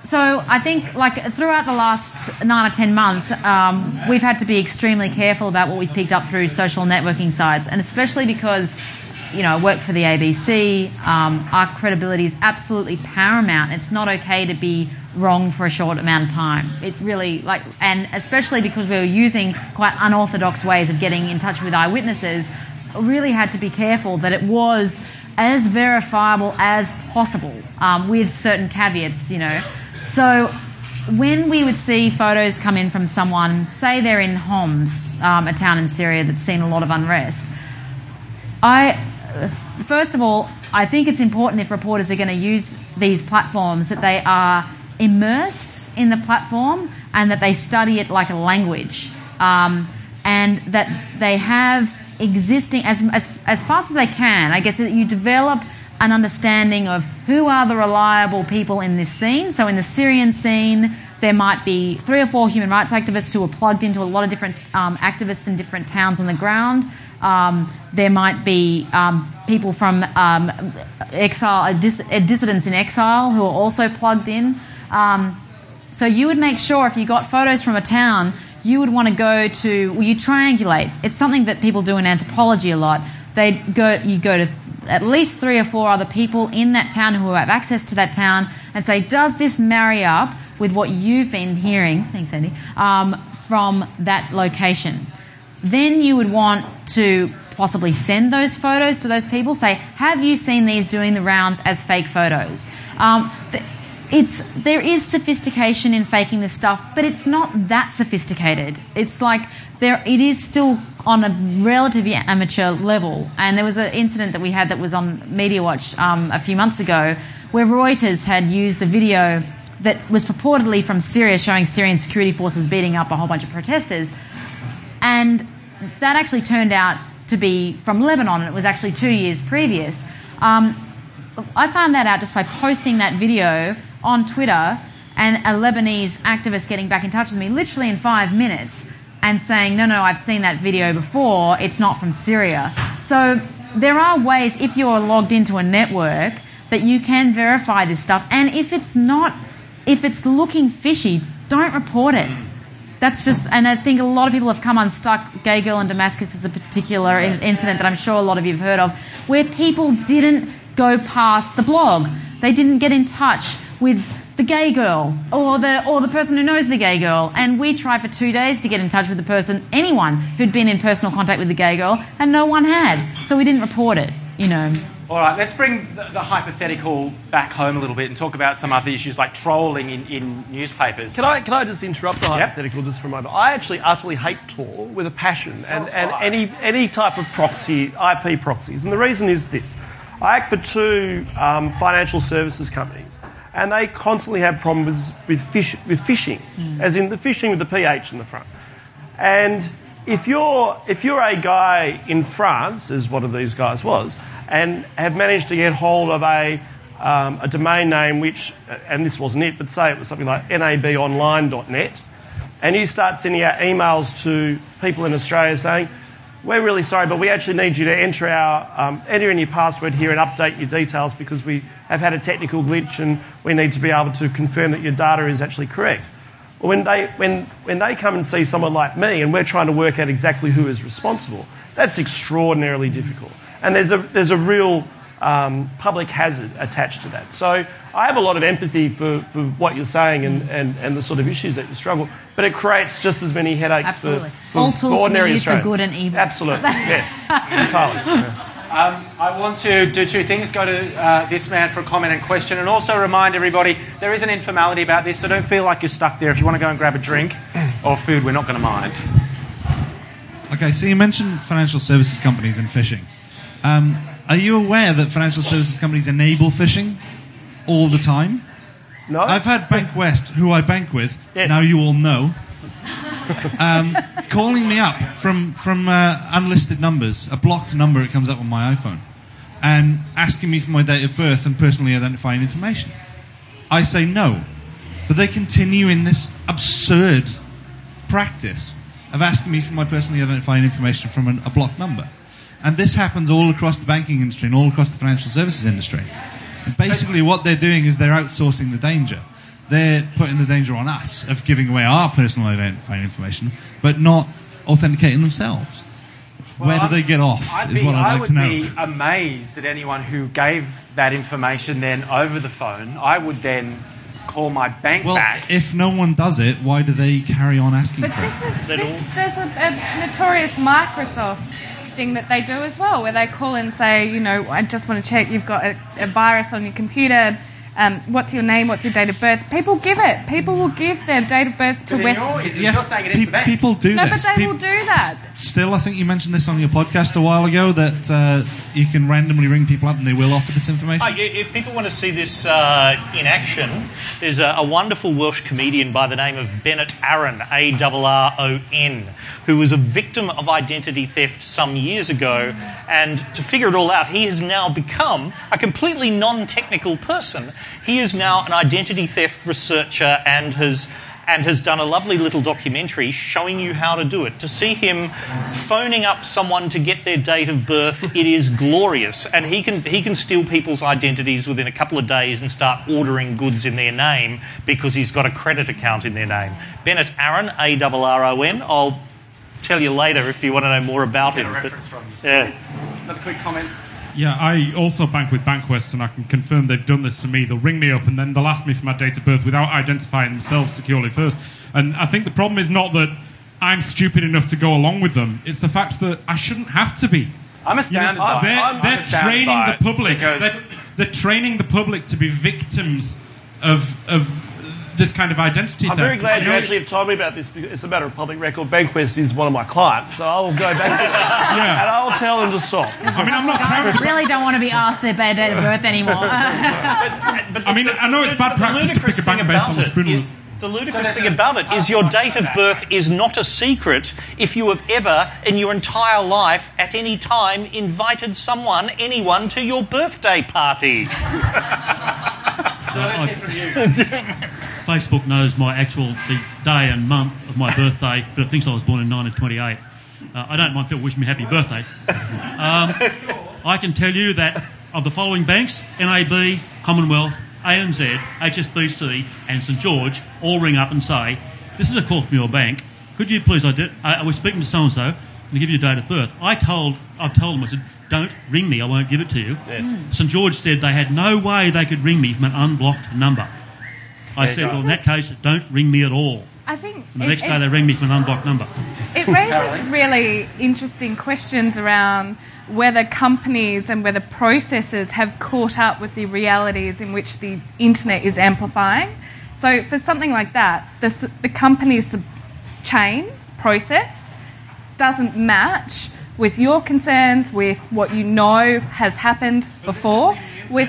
So I think, like, throughout the last 9 or 10 months, we've had to be extremely careful about what we've picked up through social networking sites, and especially because, you know, I work for the ABC, our credibility is absolutely paramount. It's not okay to be wrong for a short amount of time. It's really, like, and especially because we were using quite unorthodox ways of getting in touch with eyewitnesses, really had to be careful that it was as verifiable as possible, with certain caveats, you know. So when we would see photos come in from someone, say they're in Homs, a town in Syria that's seen a lot of unrest, first of all, I think it's important if reporters are going to use these platforms that they are immersed in the platform and that they study it like a language, and that they have existing, as fast as they can, I guess, that you develop an understanding of who are the reliable people in this scene. So in the Syrian scene, there might be 3 or 4 human rights activists who are plugged into a lot of different activists in different towns on the ground. There might be people from exile, dissidents in exile who are also plugged in. So you would make sure if you got photos from a town, you would want to go to, well, you triangulate. It's something that people do in anthropology a lot. You go to at least 3 or 4 other people in that town who have access to that town and say, does this marry up with what you've been hearing, thanks Andy, from that location? Then you would want to possibly send those photos to those people, say, have you seen these doing the rounds as fake photos? There is sophistication in faking this stuff, but it's not that sophisticated. It's like it is still on a relatively amateur level. And there was an incident that we had that was on Media Watch a few months ago where Reuters had used a video that was purportedly from Syria showing Syrian security forces beating up a whole bunch of protesters. And that actually turned out to be from Lebanon, and it was actually 2 years previous. I found that out just by posting that video on Twitter and a Lebanese activist getting back in touch with me literally in 5 minutes and saying, no, I've seen that video before, it's not from Syria. So there are ways, if you're logged into a network, that you can verify this stuff. And if it's looking fishy, don't report it. That's just, and I think a lot of people have come unstuck. Gay Girl in Damascus is a particular incident that I'm sure a lot of you have heard of, where people didn't go past the blog. They didn't get in touch with the gay girl or the person who knows the gay girl. And we tried for 2 days to get in touch with anyone who'd been in personal contact with the gay girl, and no one had. So we didn't report it, you know. All right, let's bring the hypothetical back home a little bit and talk about some other issues like trolling in newspapers. Can I just interrupt the hypothetical just for a moment? I actually utterly hate Tor with a passion, and any type of proxy, IP proxies. And the reason is this. I act for 2 financial services companies, and they constantly have problems with phishing, as in the phishing with the PH in the front. And if you're a guy in France, as one of these guys was, and have managed to get hold of a domain name which, and this wasn't it, but say it was something like nabonline.net, and you start sending out emails to people in Australia saying, we're really sorry, but we actually need you to enter in your password here and update your details because we have had a technical glitch and we need to be able to confirm that your data is actually correct. Well, when they come and see someone like me and we're trying to work out exactly who is responsible, that's extraordinarily difficult. And there's a real public hazard attached to that. So I have a lot of empathy for what you're saying and the sort of issues that you struggle, but it creates just as many headaches for ordinary Australians. For good and evil. Absolutely, yes, entirely. I want to do 2 things. Go to this man for a comment and question, and also remind everybody there is an informality about this, so don't feel like you're stuck there. If you want to go and grab a drink or food, we're not going to mind. Okay, so you mentioned financial services companies and phishing. Are you aware that financial services companies enable phishing all the time? No. I've had Bank West, who I bank with, yes. Now you all know, calling me up from unlisted numbers, a blocked number that comes up on my iPhone, and asking me for my date of birth and personally identifying information. I say no, but they continue in this absurd practice of asking me for my personally identifying information from a blocked number. And this happens all across the banking industry and all across the financial services industry. And basically what they're doing is they're outsourcing the danger. they're putting the danger on us of giving away our personal identifying information, but not authenticating themselves. Well, where do they get off, is what I'd like to know. I would be amazed at anyone who gave that information then over the phone. I would then call my bank back. Well, if no one does it, why do they carry on asking But for it? there's a notorious Microsoft thing that they do as well, where they call and say, you know, I just want to check you've got a virus on your computer. What's your name? What's your date of birth? People give it. People will give their date of birth to West. People do no, this. but they will do that. Still, I think you mentioned this on your podcast a while ago, that you can randomly ring people up and they will offer this information. If people want to see this in action, there's a wonderful Welsh comedian by the name of Bennett Arron, A-R-R-O-N, who was a victim of identity theft some years ago. And to figure it all out, he has now become a completely non-technical person. He is now an identity theft researcher and has done a lovely little documentary showing you how to do it. To see him phoning up someone to get their date of birth, it is glorious. And he can steal people's identities within a couple of days and start ordering goods in their name because he's got a credit account in their name. Bennett Arron, A-R-R-O-N. I'll tell you later if you want to know more about him. Another quick comment. Yeah, I also bank with Bankwest, and I can confirm they've done this to me. They'll ring me up and then they'll ask me for my date of birth without identifying themselves securely first. And I think the problem is not that I'm stupid enough to go along with them. It's the fact that I shouldn't have to be. I'm astounded by it. They're training the public. They're training the public to be victims of this kind of identity I'm theft. very glad you actually have told me about this, because it's a matter of public record. Bankwest is one of my clients, so I will go back to them and I will tell them to stop. I mean, I'm not proud Guys really don't want to be asked their date of birth anymore. I mean, I know it's bad practice to pick a bank based on the spoon. The ludicrous thing about it is your date of birth is not a secret if you have ever, in your entire life, at any time, invited anyone to your birthday party. Facebook knows the day and month of my birthday, but it thinks I was born in 1928. I don't mind people wishing me happy birthday. I can tell you that of the following banks, NAB, Commonwealth, ANZ, HSBC and St George all ring up and say, this is a call from your bank. Could you please, I was speaking to so-and-so and give you a date of birth. I've told them, I said, don't ring me, I won't give it to you. Yes. St George said they had no way they could ring me from an unblocked number. I said, well, in that case, don't ring me at all. I think and the next day they rang me from an unblocked number. It raises really interesting questions around whether companies and whether processes have caught up with the realities in which the internet is amplifying. So for something like that, the company's chain process doesn't match with your concerns, with what you know has happened before. But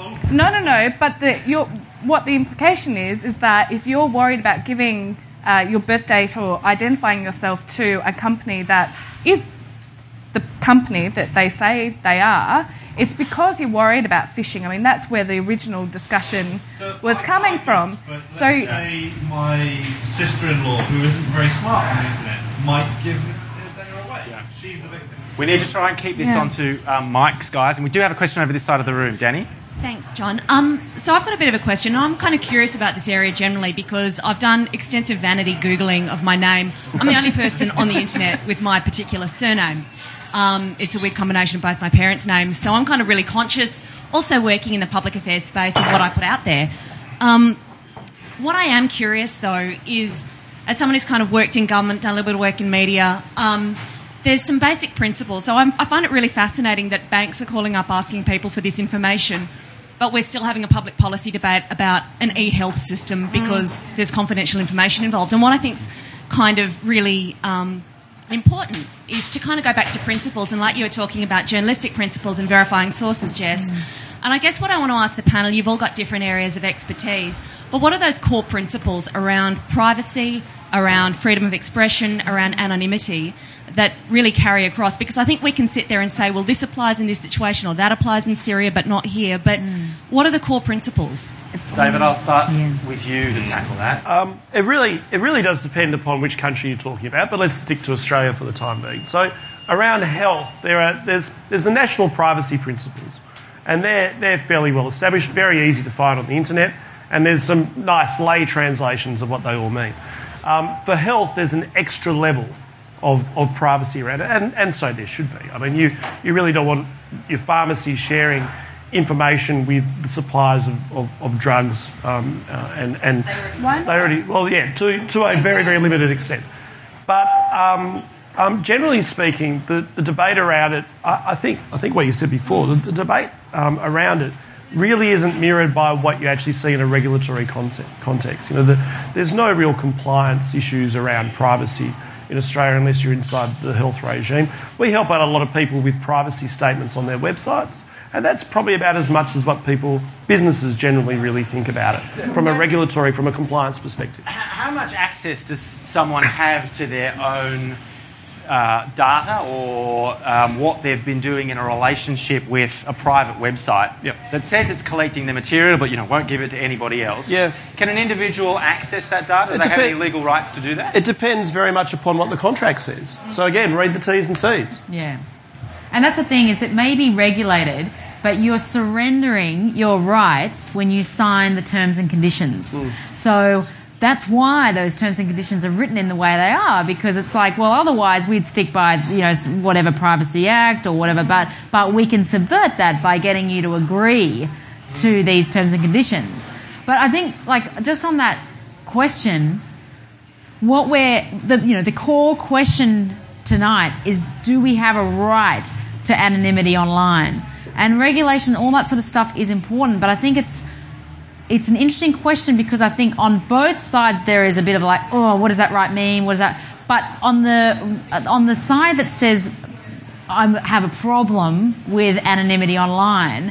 what the implication is that if you're worried about giving your birth date or identifying yourself to a company that is the company that they say they are, it's because you're worried about phishing. I mean, that's where the original discussion was coming from. But let's say my sister-in-law, who isn't very smart on the internet, might give their data away. Yeah. She's the victim. We need to try and keep this onto mics, guys. And we do have a question over this side of the room. Danny? Thanks, John. So I've got a bit of a question. I'm kind of curious about this area generally because I've done extensive vanity Googling of my name. I'm the only person on the internet with my particular surname. It's a weird combination of both my parents' names. So I'm kind of really conscious, also working in the public affairs space, of what I put out there. What I am curious, though, is as someone who's kind of worked in government, done a little bit of work in media, there's some basic principles. So I find it really fascinating that banks are calling up asking people for this information, but we're still having a public policy debate about an e-health system because there's confidential information involved. And what I think's kind of really important is to kind of go back to principles, and like you were talking about journalistic principles and verifying sources, Jess. And I guess what I want to ask the panel, you've all got different areas of expertise, but what are those core principles around privacy, around freedom of expression, around anonymity that really carry across? Because I think we can sit there and say, well, this applies in this situation or that applies in Syria but not here. But what are the core principles? David, I'll start with you to tackle that. It really does depend upon which country you're talking about, but let's stick to Australia for the time being. So around health, there's the national privacy principles, and they're fairly well established, very easy to find on the internet. And there's some nice lay translations of what they all mean. For health, there's an extra level of privacy around it, and so there should be. I mean, you really don't want your pharmacy sharing information with the suppliers of drugs, and they already, well, yeah, to a very, very limited extent. But generally speaking, the debate around it, I think what you said before, the debate around it really isn't mirrored by what you actually see in a regulatory context. There's no real compliance issues around privacy in Australia unless you're inside the health regime. We help out a lot of people with privacy statements on their websites, and that's probably about as much as what businesses generally really think about it from a compliance perspective. How much access does someone have to their own data or what they've been doing in a relationship with a private website that says it's collecting the material but won't give it to anybody else? Yeah. Can an individual access that data? Do they have any legal rights to do that? It depends very much upon what the contract says. So again, read the T's and C's. Yeah. And that's the thing, is it may be regulated, but you're surrendering your rights when you sign the terms and conditions. So that's why those terms and conditions are written in the way they are, because it's like, well, otherwise we'd stick by, whatever Privacy Act or whatever, but we can subvert that by getting you to agree to these terms and conditions. But I think, just on that question, the core question tonight is, do we have a right to anonymity online? And regulation, all that sort of stuff is important, but I think it's an interesting question, because I think on both sides there is a bit of what does that right mean? What does that? But on the side that says I have a problem with anonymity online,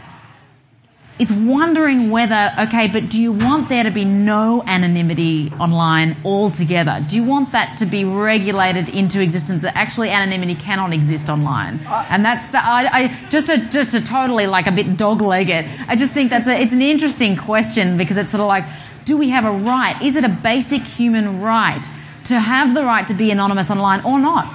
it's wondering whether, but do you want there to be no anonymity online altogether? Do you want that to be regulated into existence, that actually anonymity cannot exist online? And that's just to totally a bit dog-legged. I just think it's an interesting question, because it's sort of do we have a right? Is it a basic human right to have the right to be anonymous online or not?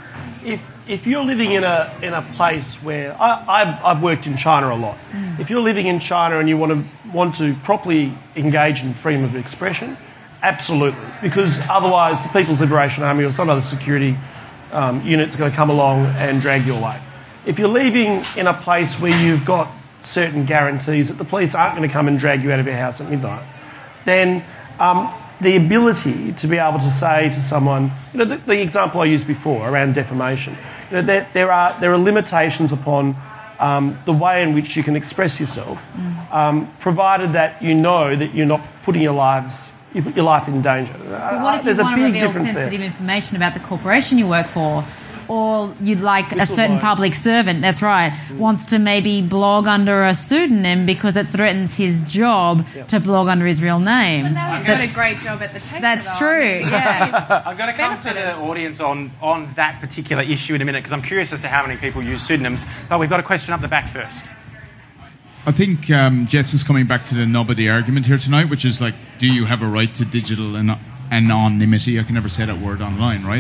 If you're living in a place where I've worked in China a lot. If you're living in China and you want to properly engage in freedom of expression, absolutely, because otherwise the People's Liberation Army or some other security unit's going to come along and drag you away. If you're living in a place where you've got certain guarantees that the police aren't going to come and drag you out of your house at midnight, then the ability to be able to say to someone, the example I used before around defamation, there are limitations upon the way in which you can express yourself, provided that that you're not putting your life in danger. But what if you want to reveal sensitive information about the corporation you work for? Or you'd like a certain public servant, that's right, wants to maybe blog under a pseudonym because it threatens his job to blog under his real name. But now he's got a great job at the table. That's true, yeah. I'm going to come to the audience on that particular issue in a minute, because I'm curious as to how many people use pseudonyms. But we've got a question up the back first. I think Jess is coming back to the nub of the argument here tonight, which is do you have a right to digital anonymity? I can never say that word online, right?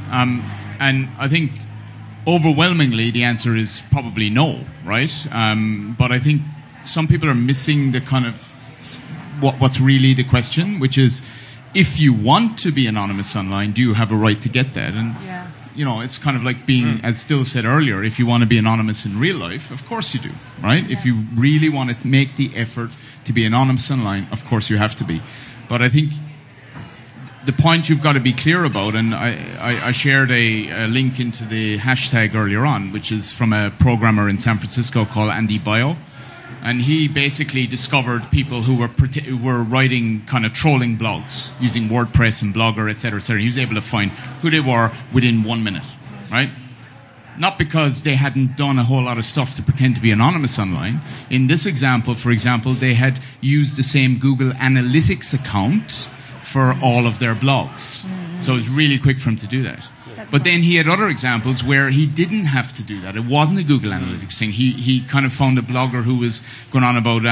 And I think overwhelmingly the answer is probably no, right? But I think some people are missing the kind of what's really the question, which is, if you want to be anonymous online, do you have a right to get that? And it's kind of like being, as Still said earlier, if you want to be anonymous in real life, of course you do, right? If you really want to make the effort to be anonymous online, of course you have to be. But I think the point you've got to be clear about, and I shared a link into the hashtag earlier on, which is from a programmer in San Francisco called Andy Bio, and he basically discovered people who were writing kind of trolling blogs using WordPress and Blogger, etc., etc. He was able to find who they were within 1 minute, right? Not because they hadn't done a whole lot of stuff to pretend to be anonymous online. In this example, for example, they had used the same Google Analytics account for all of their blogs. So it was really quick for him to do that. But then he had other examples where he didn't have to do that. It wasn't a Google Analytics thing. He kind of found a blogger who was going on about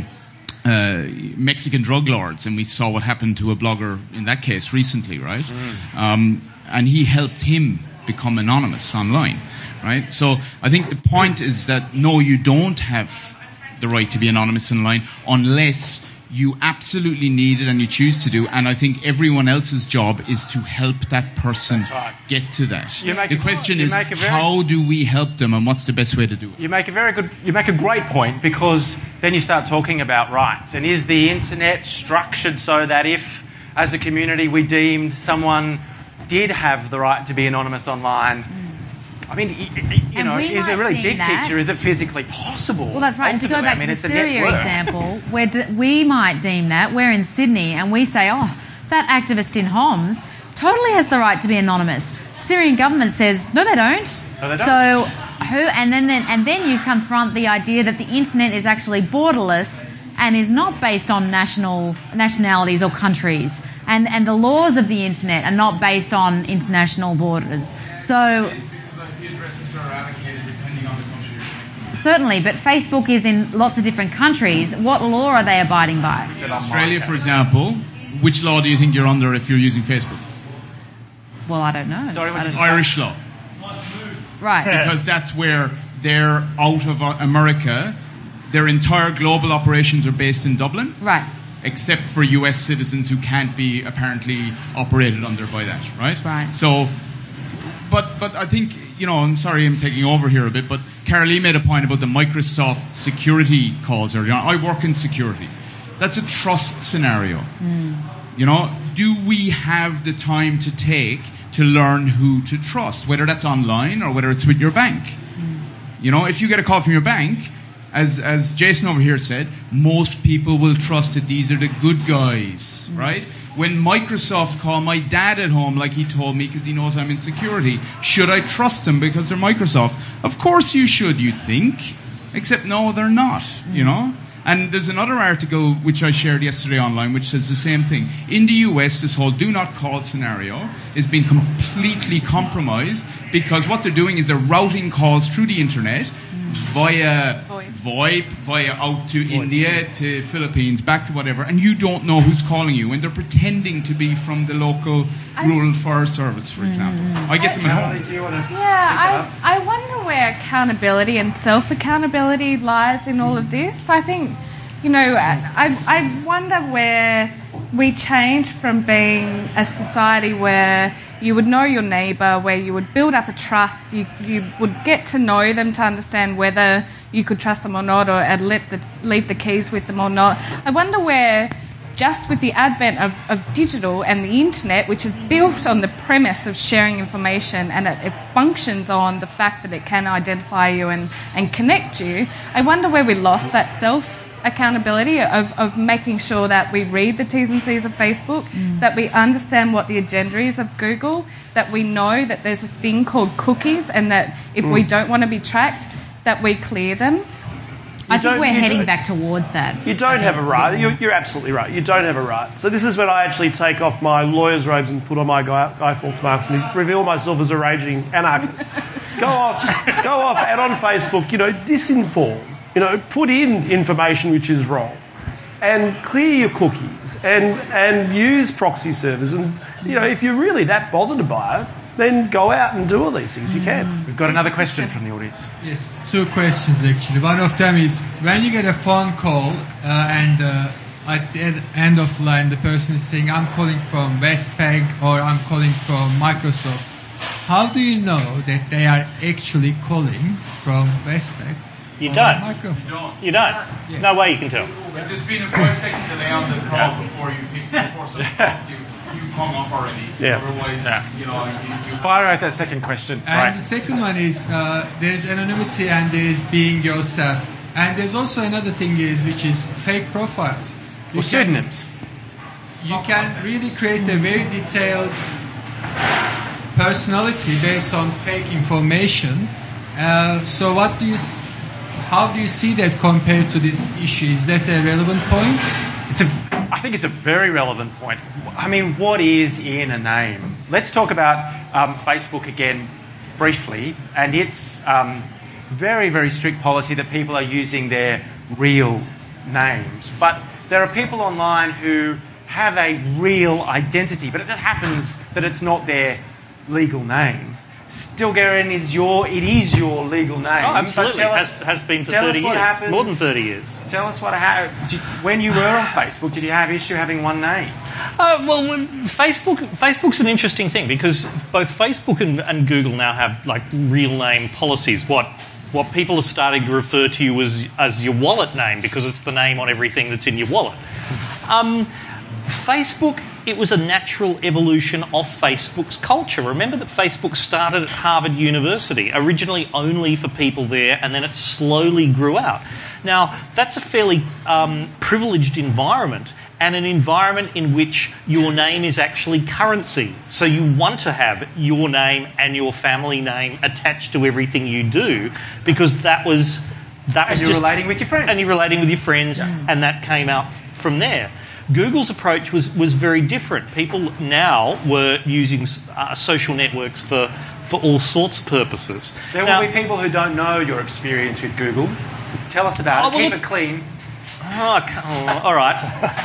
Mexican drug lords, and we saw what happened to a blogger in that case recently, right? And he helped him become anonymous online, right? So I think the point is that no, you don't have the right to be anonymous online unless you absolutely need it and you choose to do. And I think everyone else's job is to help that person get to that. The question is, how do we help them, and what's the best way to do it? You make a great point, because then you start talking about rights. And is the internet structured so that if, as a community, we deemed someone did have the right to be anonymous online, I mean, you know, is there really big picture? Is it physically possible? Well, that's right. And to go back to the Syria example, we might deem that we're in Sydney and we say, oh, that activist in Homs totally has the right to be anonymous. Syrian government says, no, they don't. No, they don't. So and then you confront the idea that the internet is actually borderless and is not based on nationalities or countries. And the laws of the internet are not based on international borders. So certainly, but Facebook is in lots of different countries. What law are they abiding by? In Australia, for example, which law do you think you're under if you're using Facebook? Well, I don't know. Irish law. Right. Because that's where they're out of America. Their entire global operations are based in Dublin. Right. Except for US citizens who can't be apparently operated under by that, right? Right. So, but I think, you know, I'm sorry I'm taking over here a bit, but Carolee made a point about the Microsoft security calls earlier on. I work in security. That's a trust scenario. You know, do we have the time to take to learn who to trust, whether that's online or whether it's with your bank? You know, if you get a call from your bank, as Jason over here said, most people will trust that these are the good guys, right? When Microsoft call my dad at home, like he told me, because he knows I'm in security, should I trust them because they're Microsoft? Of course you should, you think. Except no, they're not, you know? And there's another article which I shared yesterday online which says the same thing. In the US, this whole do not call scenario is being completely compromised because what they're doing is they're routing calls through the internet via VoIP, via out to India, to Philippines, back to whatever, and you don't know who's calling you, and they're pretending to be from the local rural fire service, for example. I get them at home. I wonder where accountability and self-accountability lies in all of this. I think, you know, I wonder where we changed from being a society where you would know your neighbour, where you would build up a trust, you would get to know them to understand whether you could trust them or not, or leave the keys with them or not. I wonder where, just with the advent of digital and the internet, which is built on the premise of sharing information and it functions on the fact that it can identify you and connect you, I wonder where we lost that self-accountability of making sure that we read the T's and C's of Facebook, that we understand what the agenda is of Google, that we know that there's a thing called cookies and that if we don't want to be tracked, that we clear them. I think we're heading back towards that. You don't have a right. You're absolutely right. You don't have a right. So this is when I actually take off my lawyer's robes and put on my Guy Fawkes mask and reveal myself as a raging anarchist. Go off, and on Facebook, you know, disinform. You know, put in information which is wrong, and clear your cookies, and use proxy servers. And you know, if you're really that bothered by it, then go out and do all these things. You can. We've got another question from the audience. Yes, two questions actually. One of them is, when you get a phone call and at the end of the line the person is saying, I'm calling from Westpac or I'm calling from Microsoft, how do you know that they are actually calling from Westpac? You don't. You don't. Yeah. No way you can tell. There's been a 5-second delay on the call before someone calls you. You've hung up already. Yeah. Otherwise, you know, you fire out that second question. And the second one is there's anonymity and there's being yourself. And there's also another thing which is fake profiles. Or pseudonyms. You can really create a very detailed personality based on fake information. So how do you see that compared to this issue? Is that a relevant point? I think it's a very relevant point. I mean, what is in a name? Let's talk about Facebook again briefly, and its very, very strict policy that people are using their real names. But there are people online who have a real identity, but it just happens that it's not their legal name. Stilgherrian is your legal name. Oh, absolutely. Tell us, has been for tell 30 us what years. happens. More than 30 years. Tell us what happened. When you were on Facebook, did you have issue having one name? Well, Facebook's an interesting thing because both Facebook and Google now have like real name policies. What people are starting to refer to you as your wallet name because it's the name on everything that's in your wallet. Facebook, it was a natural evolution of Facebook's culture. Remember that Facebook started at Harvard University, originally only for people there, and then it slowly grew out. Now, that's a fairly privileged environment, and an environment in which your name is actually currency. So you want to have your name and your family name attached to everything you do, because that was you're relating with your friends. And you're relating with your friends, and that came out from there. Google's approach was very different. People now were using social networks for all sorts of purposes. There will be people who don't know your experience with Google. Tell us about it. Keep it clean. All right.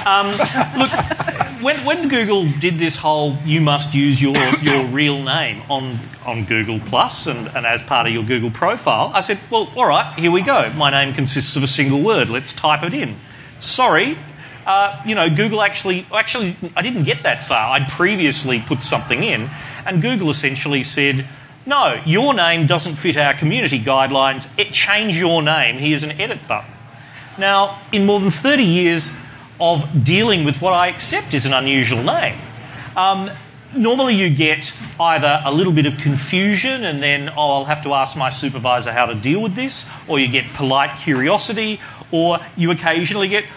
Look, when Google did this whole you must use your real name on Google Plus and as part of your Google profile, I said, well, all right, here we go. My name consists of a single word. Let's type it in. Sorry. Google actually, I didn't get that far. I'd previously put something in, and Google essentially said, no, your name doesn't fit our community guidelines. Change your name. Here's an edit button. Now, in more than 30 years of dealing with what I accept is an unusual name, normally you get either a little bit of confusion and then, I'll have to ask my supervisor how to deal with this, or you get polite curiosity, or you occasionally get,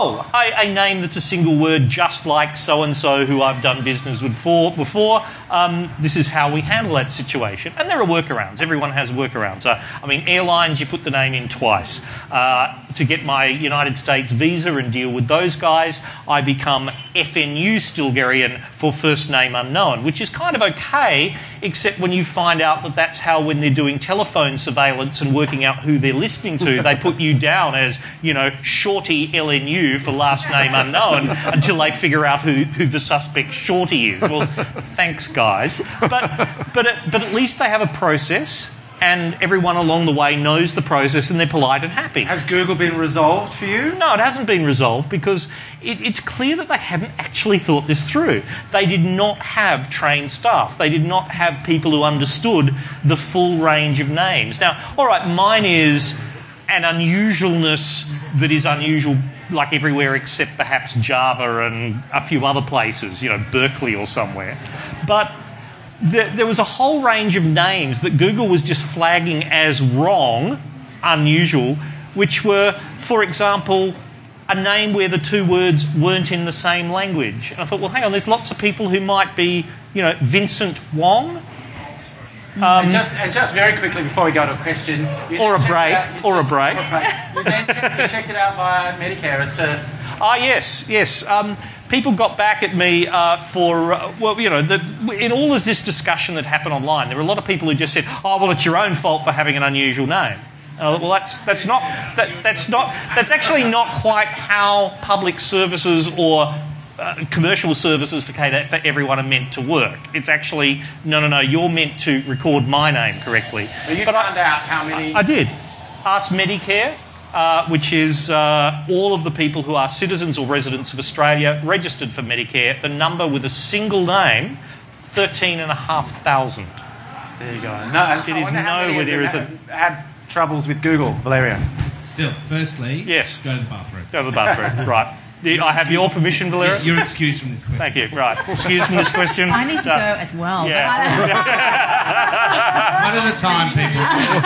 a name that's a single word just like so-and-so who I've done business with before. This is how we handle that situation. And there are workarounds. Everyone has workarounds. Airlines, you put the name in twice. To get my United States visa and deal with those guys, I become FNU Stilgherrian for first name unknown, which is kind of okay, except when you find out that that's how, when they're doing telephone surveillance and working out who they're listening to, they put you down as, Shorty LNU for last name unknown until they figure out who the suspect Shorty is. Well, thanks, guys. But at least they have a process, and everyone along the way knows the process and they're polite and happy. Has Google been resolved for you? No, it hasn't been resolved because it's clear that they hadn't actually thought this through. They did not have trained staff. They did not have people who understood the full range of names. Now, all right, mine is an unusualness that is unusual like everywhere except perhaps Java and a few other places, Berkeley or somewhere. But there was a whole range of names that Google was just flagging as wrong, unusual, which were, for example, a name where the two words weren't in the same language. And I thought, well, hang on, there's lots of people who might be, Vincent Wong. And just very quickly before we go to a question... Or a break. You checked it out via Medicare as to... Yes. People got back at me in all of this discussion that happened online, there were a lot of people who just said, it's your own fault for having an unusual name. Well, that's actually not quite how public services or commercial services to cater for everyone are meant to work. It's actually, no, you're meant to record my name correctly. So you found out how many... I did. Ask Medicare, which is all of the people who are citizens or residents of Australia registered for Medicare. The number with a single name, 13,500. There you go. It is nowhere near as had troubles with Google, Valeria. Still, firstly, yes. Go to the bathroom. Go to the bathroom, right. I have your permission, Valeria? You're excused from this question. Thank you. Right. Excused from this question. I need to go as well. Yeah. One at a time, people.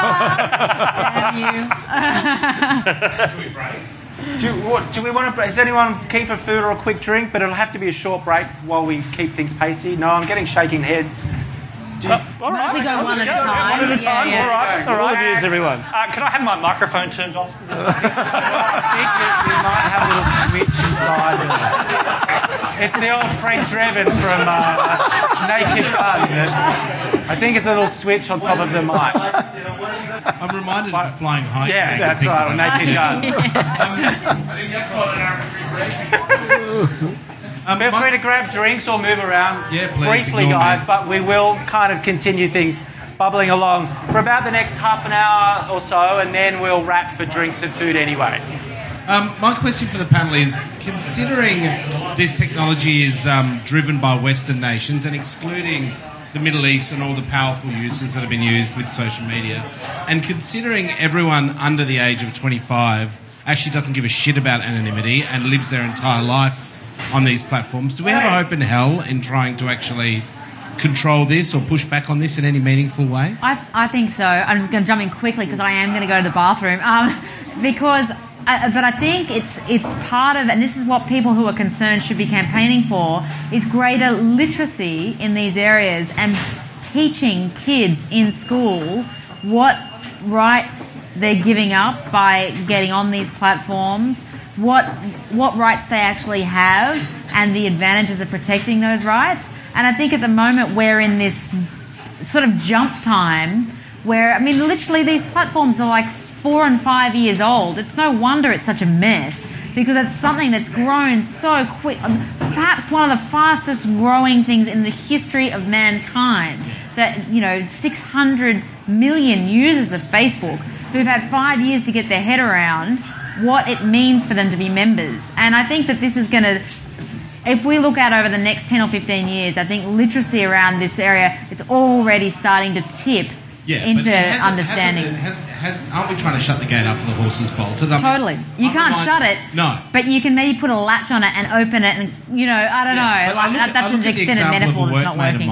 Have you? Should we break? Do we want to break? Is anyone keen for food or a quick drink? But it'll have to be a short break while we keep things pacey. No, I'm getting shaking heads. All right. We go one at a time. One at a time. Yeah. All right. Reviews, everyone. Can I have my microphone turned off? I think we might have a little switch inside. It's the old Frank Drebin from Naked Gun. I think it's a little switch on top of the mic. I'm reminded of Flying High. Yeah, that's right, on Naked Gun. I think that's called an arbitrary break. Feel free to grab drinks or move around briefly, guys, but we will kind of continue things bubbling along for about the next half an hour or so, and then we'll wrap for drinks and food anyway. My question for the panel is, considering this technology is driven by Western nations and excluding the Middle East and all the powerful uses that have been used with social media, and considering everyone under the age of 25 actually doesn't give a shit about anonymity and lives their entire life on these platforms, do we have a hope in hell in trying to actually control this or push back on this in any meaningful way? I think so. I'm just going to jump in quickly because I am going to go to the bathroom. But I think it's part of, and this is what people who are concerned should be campaigning for, is greater literacy in these areas and teaching kids in school what rights they're giving up by getting on these platforms, what rights they actually have, and the advantages of protecting those rights. And I think at the moment we're in this sort of jump time where, I mean, literally these platforms are like 4 and 5 years old. It's no wonder it's such a mess, because it's something that's grown so quick. Perhaps one of the fastest growing things in the history of mankind. That, 600 million users of Facebook who've had 5 years to get their head around what it means for them to be members. And I think that this is going to, if we look at over the next 10 or 15 years, I think literacy around this area, it's already starting to tip into understanding. Aren't we trying to shut the gate after the horses bolted? Totally. You can't shut it. No. But you can maybe put a latch on it and open it and, I don't know. That's an extended metaphor that's not working.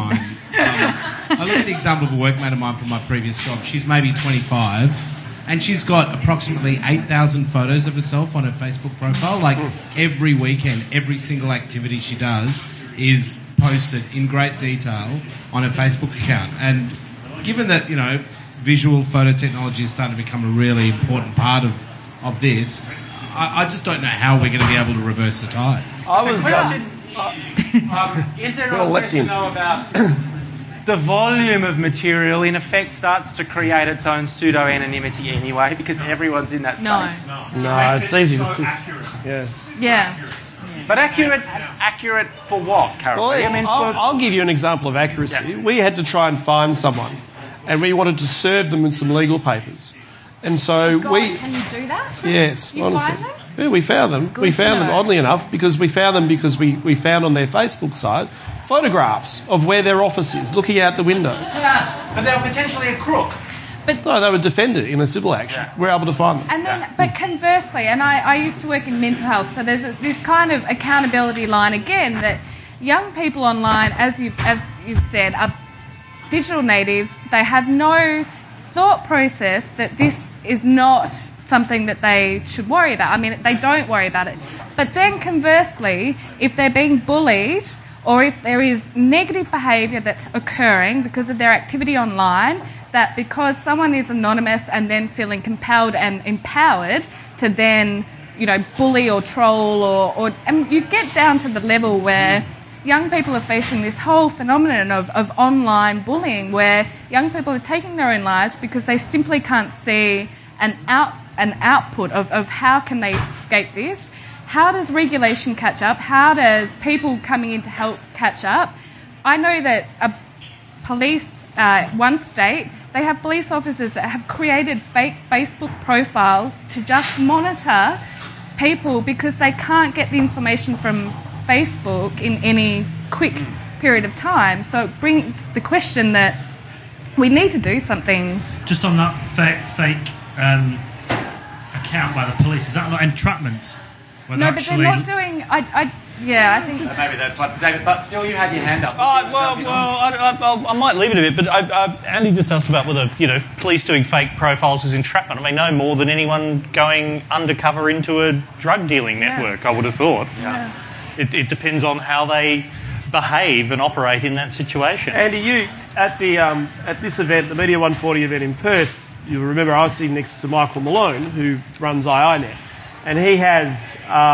I look at the example of a workmate of mine from my previous job. She's maybe 25 and she's got approximately 8,000 photos of herself on her Facebook profile. Like every weekend, every single activity she does is posted in great detail on her Facebook account. And given that, visual photo technology is starting to become a really important part of this, I just don't know how we're going to be able to reverse the tide. Is there a question, though, about the volume of material, in effect, starts to create its own pseudo-anonymity anyway, because everyone's in that space? No, it's easy to see. Yeah. But accurate for what, Carol? Well, I'll give you an example of accuracy. Yeah. We had to try and find someone, and we wanted to serve them with some legal papers. And so can you do that? Yes, you honestly. Find them? Yeah, we found them. Good we found to them, know. oddly enough, because we found on their Facebook site photographs of where their office is, looking out the window. But they were potentially a crook. No, they were defended in a civil action. Yeah. We're able to find them. And then, but conversely, and I used to work in mental health, so there's this kind of accountability line again that young people online, as you've said, are digital natives. They have no thought process that this is not something that they should worry about. I mean, they don't worry about it. But then conversely, if they're being bullied or if there is negative behaviour that's occurring because of their activity online, that because someone is anonymous and then feeling compelled and empowered to then, bully or troll or and you get down to the level where young people are facing this whole phenomenon of online bullying where young people are taking their own lives because they simply can't see an output of how can they escape this. How does regulation catch up? How does people coming in to help catch up? I know that police, one state, they have police officers that have created fake Facebook profiles to just monitor people because they can't get the information from Facebook in any quick period of time. So it brings the question that we need to do something. Just on that fake account by the police, is that not entrapment? No, but they're not doing... I think... Maybe that's like David, but still you had your hand up. I might leave it a bit, but Andy just asked about whether, police doing fake profiles is entrapment. I mean, no more than anyone going undercover into a drug dealing network, I would have thought. Yeah. It depends on how they behave and operate in that situation. Andy, you, at this event, the Media 140 event in Perth, you'll remember I was sitting next to Michael Malone, who runs IINet, and he has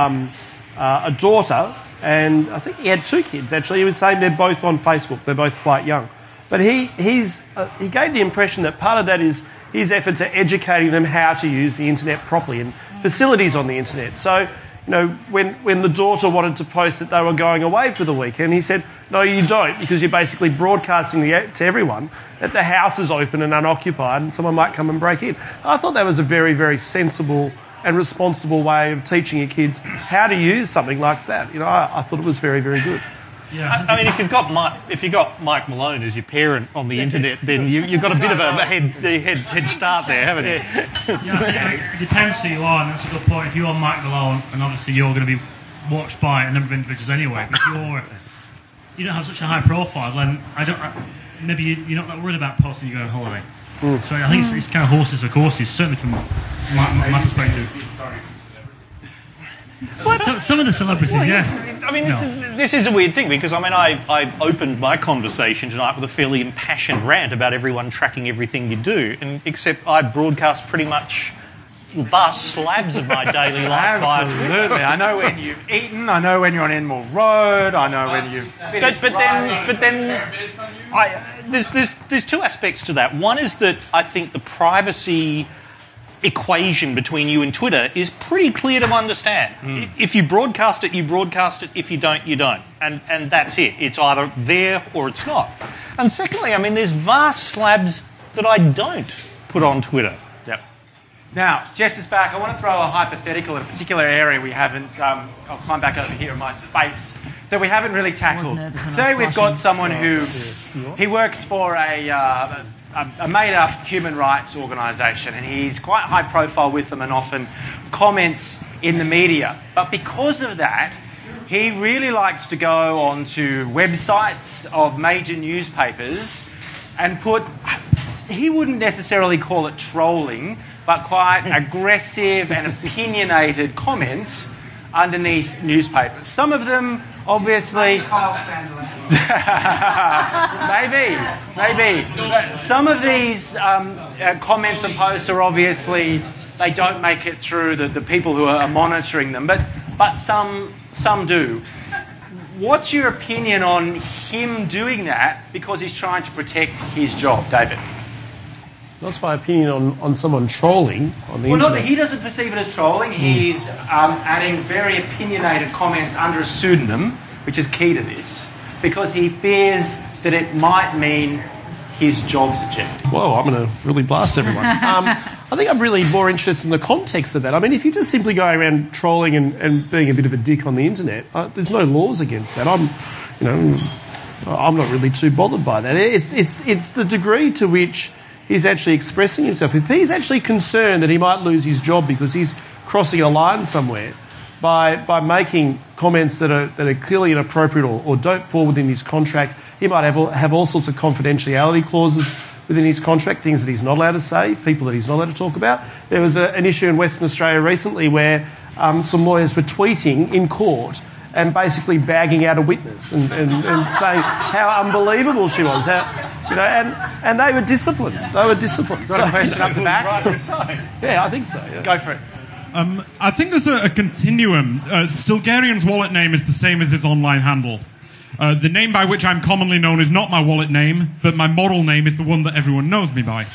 a daughter, and I think he had 2 kids, actually. He was saying they're both on Facebook. They're both quite young. But he gave the impression that part of that is his efforts at educating them how to use the internet properly and facilities on the internet. So, when the daughter wanted to post that they were going away for the weekend, he said, No, you don't, because you're basically broadcasting to everyone that the house is open and unoccupied and someone might come and break in. I thought that was a very, very sensible and responsible way of teaching your kids how to use something like that. You know, I thought it was very, very good. Yeah, I mean, if you've got Mike Malone as your parent on the internet, then you've got a bit of a head start there, haven't you? Yeah, it depends who you are, and that's a good point. If you're Mike Malone, and obviously you're going to be watched by a number of individuals anyway, but you don't have such a high profile, then maybe you're not that worried about posting you go on holiday. So I think it's kind of horses for courses, certainly from my perspective. Some of the celebrities, yes. I mean, this is a weird thing because, I mean, I opened my conversation tonight with a fairly impassioned rant about everyone tracking everything you do, and except I broadcast pretty much vast slabs of my daily life. Absolutely. I know when you've eaten, I know when you're on Enmore Road, I know when you've finished but then there's two aspects to that. One is that I think the privacy equation between you and Twitter is pretty clear to understand. If you broadcast it, you broadcast it. If you don't, you don't. And that's it. It's either there or it's not. And secondly, I mean, there's vast slabs that I don't put on Twitter. Yep. Now, Jess is back. I want to throw a hypothetical in a particular area we haven't... I'll climb back over here in my space that we haven't really tackled. Say we've got someone who... He works for a made-up human rights organisation, and he's quite high profile with them and often comments in the media. But because of that, he really likes to go onto websites of major newspapers and put... He wouldn't necessarily call it trolling, but quite aggressive and opinionated comments underneath newspapers. Some of them, obviously... maybe. Some of these comments and posts are obviously, they don't make it through the people who are monitoring them, but some do. What's your opinion on him doing that because he's trying to protect his job, David? What's my opinion on someone trolling on the internet? He doesn't perceive it as trolling. He's adding very opinionated comments under a pseudonym, which is key to this, because he fears that it might mean his job's objective. Whoa, I'm going to really blast everyone. I think I'm really more interested in the context of that. I mean, if you just simply go around trolling and being a bit of a dick on the internet, there's no laws against that. I'm not really too bothered by that. It's the degree to which he's actually expressing himself. If he's actually concerned that he might lose his job because he's crossing a line somewhere by making comments that are clearly inappropriate or don't fall within his contract, he might have all sorts of confidentiality clauses within his contract, things that he's not allowed to say, people that he's not allowed to talk about. There was an issue in Western Australia recently where some lawyers were tweeting in court and basically bagging out a witness and saying how unbelievable she was, and they were disciplined. Got a question up the back? Yeah, I think so. Yeah. Go for it. I think there's a continuum. Stilgarian's wallet name is the same as his online handle. The name by which I'm commonly known is not my wallet name, but my model name is the one that everyone knows me by.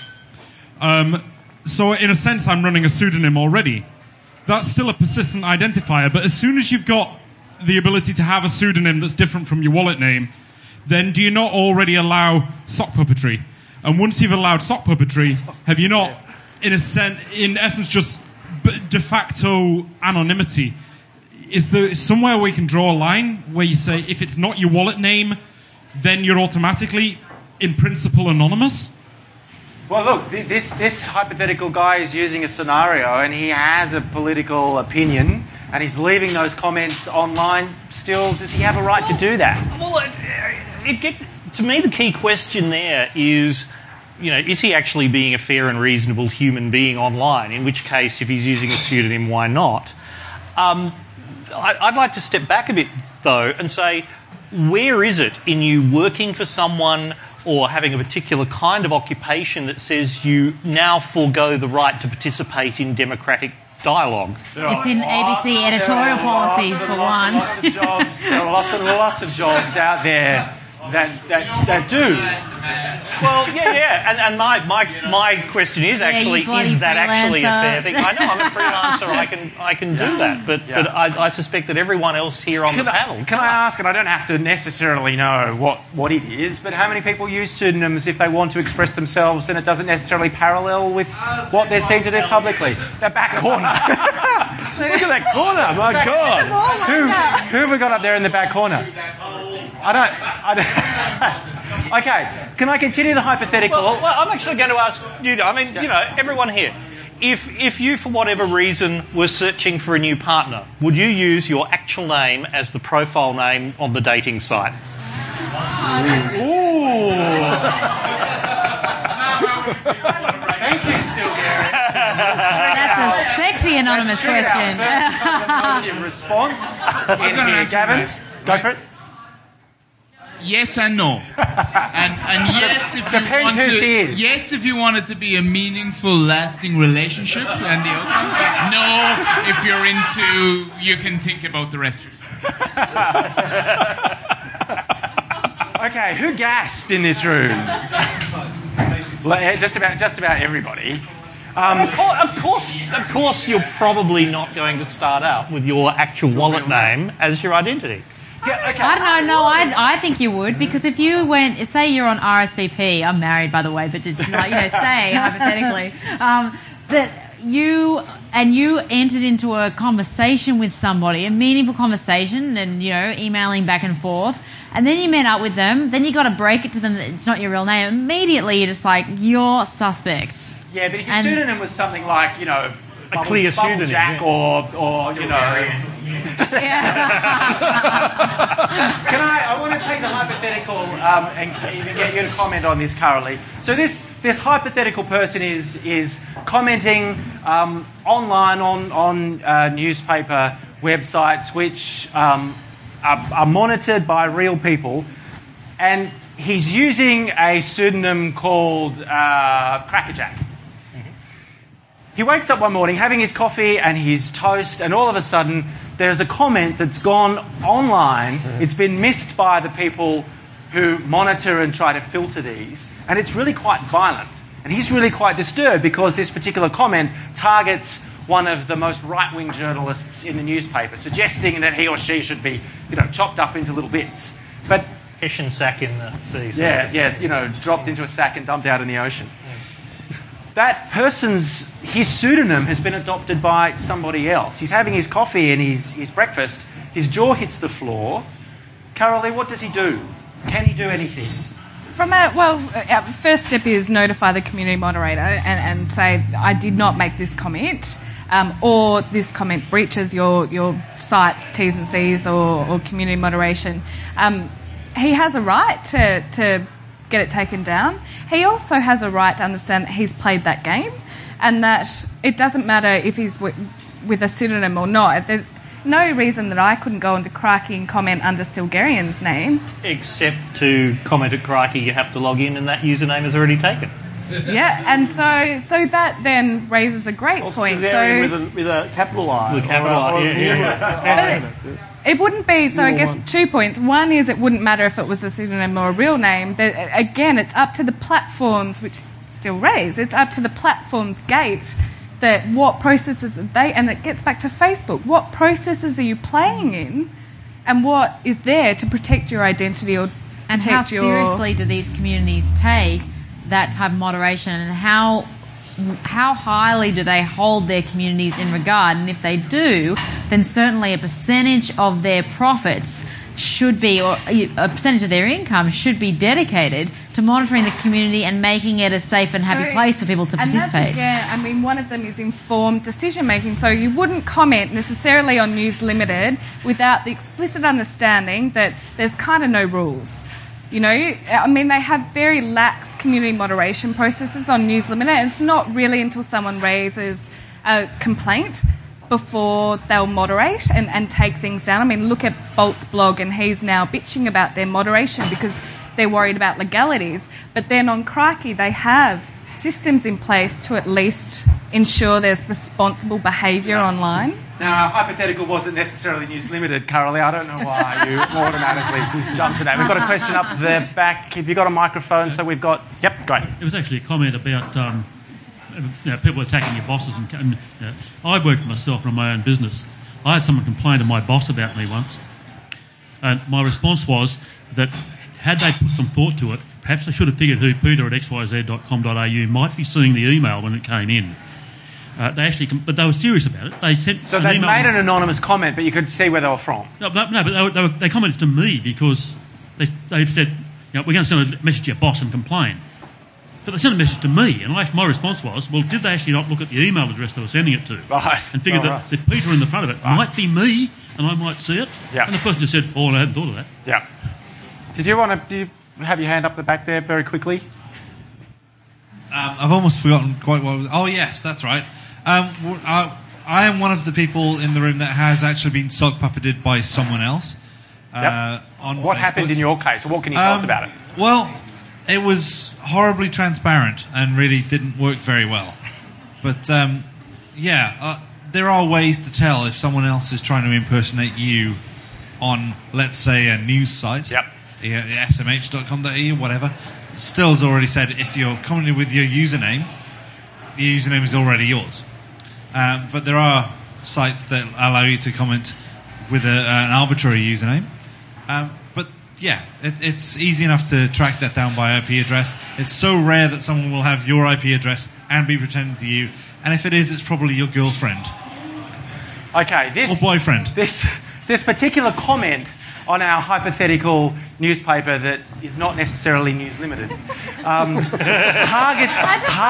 So in a sense, I'm running a pseudonym already. That's still a persistent identifier, but as soon as you've got the ability to have a pseudonym that's different from your wallet name, then do you not already allow sock puppetry? And once you've allowed sock puppetry, have you not, in essence, just de facto anonymity? Is there somewhere we can draw a line where you say if it's not your wallet name, then you're automatically, in principle, anonymous? Well, look, this hypothetical guy is using a scenario and he has a political opinion and he's leaving those comments online still. Does he have a right to do that? Well, to me, the key question there is, is he actually being a fair and reasonable human being online? In which case, if he's using a pseudonym, why not? I'd like to step back a bit, though, and say, where is it in you working for someone or having a particular kind of occupation that says you now forego the right to participate in democratic dialogue? It's in ABC editorial policies, for one. There are lots and lots of jobs out there that do. Well, yeah. And my question is actually, is that actually a fair thing? I know I'm a freelancer. I can do that, but I suspect that everyone else here on the panel. Can I ask? And I don't have to necessarily know what it is, but how many people use pseudonyms if they want to express themselves, and it doesn't necessarily parallel with what they're seen to do publicly? That back corner. Look at that corner! My God, who have we got up there in the back corner? I don't. Okay, can I continue the hypothetical? Well, I'm actually going to ask you. I mean, everyone here. If you, for whatever reason, were searching for a new partner, would you use your actual name as the profile name on the dating site? Ooh. Thank you, still Gary. That's a sexy anonymous question. Response in here, Gavin. Go for it. Yes and no. And yes, if you want to. Yes, if you want it to be a meaningful, lasting relationship, and the okay. No, if you're into, you can think about the rest yourself. Okay, who gasped in this room? Just about everybody. Of course, you're probably not going to start out with your actual wallet name as your identity. Yeah, okay. I don't know. No, I think you would, because if you went, say you're on RSVP. I'm married, by the way, but just say hypothetically that you entered into a conversation with somebody, a meaningful conversation, and emailing back and forth, and then you met up with them. Then you got to break it to them that it's not your real name. Immediately, you're just like, you're suspect. Yeah, but if your pseudonym was something like a clear pseudonym, Jack, or I want to take the hypothetical and even get you to comment on this, Carolee. So this hypothetical person is commenting online on newspaper websites which are monitored by real people, and he's using a pseudonym called Crackerjack. He wakes up one morning having his coffee and his toast, and all of a sudden there's a comment that's gone online. It's been missed by the people who monitor and try to filter these, and it's really quite violent. And he's really quite disturbed because this particular comment targets one of the most right-wing journalists in the newspaper, suggesting that he or she should be, chopped up into little bits. But Hessian sack in the sea. Dropped into a sack and dumped out in the ocean. That his pseudonym has been adopted by somebody else. He's having his coffee and his breakfast. His jaw hits the floor. Carolee, what does he do? Can he do anything? First step is notify the community moderator and say, I did not make this comment, or this comment breaches your site's T's and C's or community moderation. He has a right to get it taken down. He also has a right to understand that he's played that game, and that it doesn't matter if he's with a pseudonym or not. There's no reason that I couldn't go into Crikey and comment under Stilgarian's name. Except to comment at Crikey, you have to log in, and that username is already taken. Yeah, and so that then raises a great point. With a capital I. With a capital I, It wouldn't be, so I guess 2 points. One is it wouldn't matter if it was a pseudonym or a real name. Again, it's up to the platforms, which still raise, it's up to the platform's gate that what processes and it gets back to Facebook. What processes are you playing in, and what is there to protect your identity or and how seriously do these communities take that type of moderation, and how highly do they hold their communities in regard? And if they do, then certainly a percentage of their profits should be, or a percentage of their income should be dedicated to monitoring the community and making it a safe and happy place for people to participate. One of them is informed decision making. So you wouldn't comment necessarily on News Limited without the explicit understanding that there's kind of no rules. They have very lax community moderation processes on News Limited, and it's not really until someone raises a complaint before they'll moderate and take things down. Look at Bolt's blog, and he's now bitching about their moderation because they're worried about legalities. But then on Crikey, they have systems in place to at least ensure there's responsible behaviour online? Now, hypothetical wasn't necessarily News Limited, Carolee. I don't know why you automatically jumped to that. We've got a question up the back. Have you got a microphone? So we've got... Yep, great. It was actually a comment about people attacking your bosses. And I work for myself and my own business. I had someone complain to my boss about me once. And my response was that had they put some thought to it, perhaps they should have figured who Peter at xyz.com.au might be seeing the email when it came in. But they were serious about it. They sent. So they made an anonymous comment, but you could see where they were from. No, but they commented to me because they said, we're going to send a message to your boss and complain. But they sent a message to me, and my response was, well, did they actually not look at the email address they were sending it to? Right. And figure that the Peter in the front of it might be me, and I might see it. Yeah. And the person just said, I hadn't thought of that. Yeah. Did you have your hand up the back there very quickly? I've almost forgotten quite what it was. Oh, yes, that's right. I am one of the people in the room that has actually been sock puppeted by someone else. Yep. On what Facebook. happened in your case? What can you tell us about it? Well, it was horribly transparent and really didn't work very well. But, there are ways to tell if someone else is trying to impersonate you on, let's say, a news site. Yep. smh.com.au, whatever. Still's already said if you're commenting with your username, the username is already yours. But there are sites that allow you to comment with an arbitrary username. It's easy enough to track that down by IP address. It's so rare that someone will have your IP address and be pretending to you. And if it is, it's probably your girlfriend. Okay, or boyfriend. This particular comment on our hypothetical newspaper that is not necessarily News Limited targets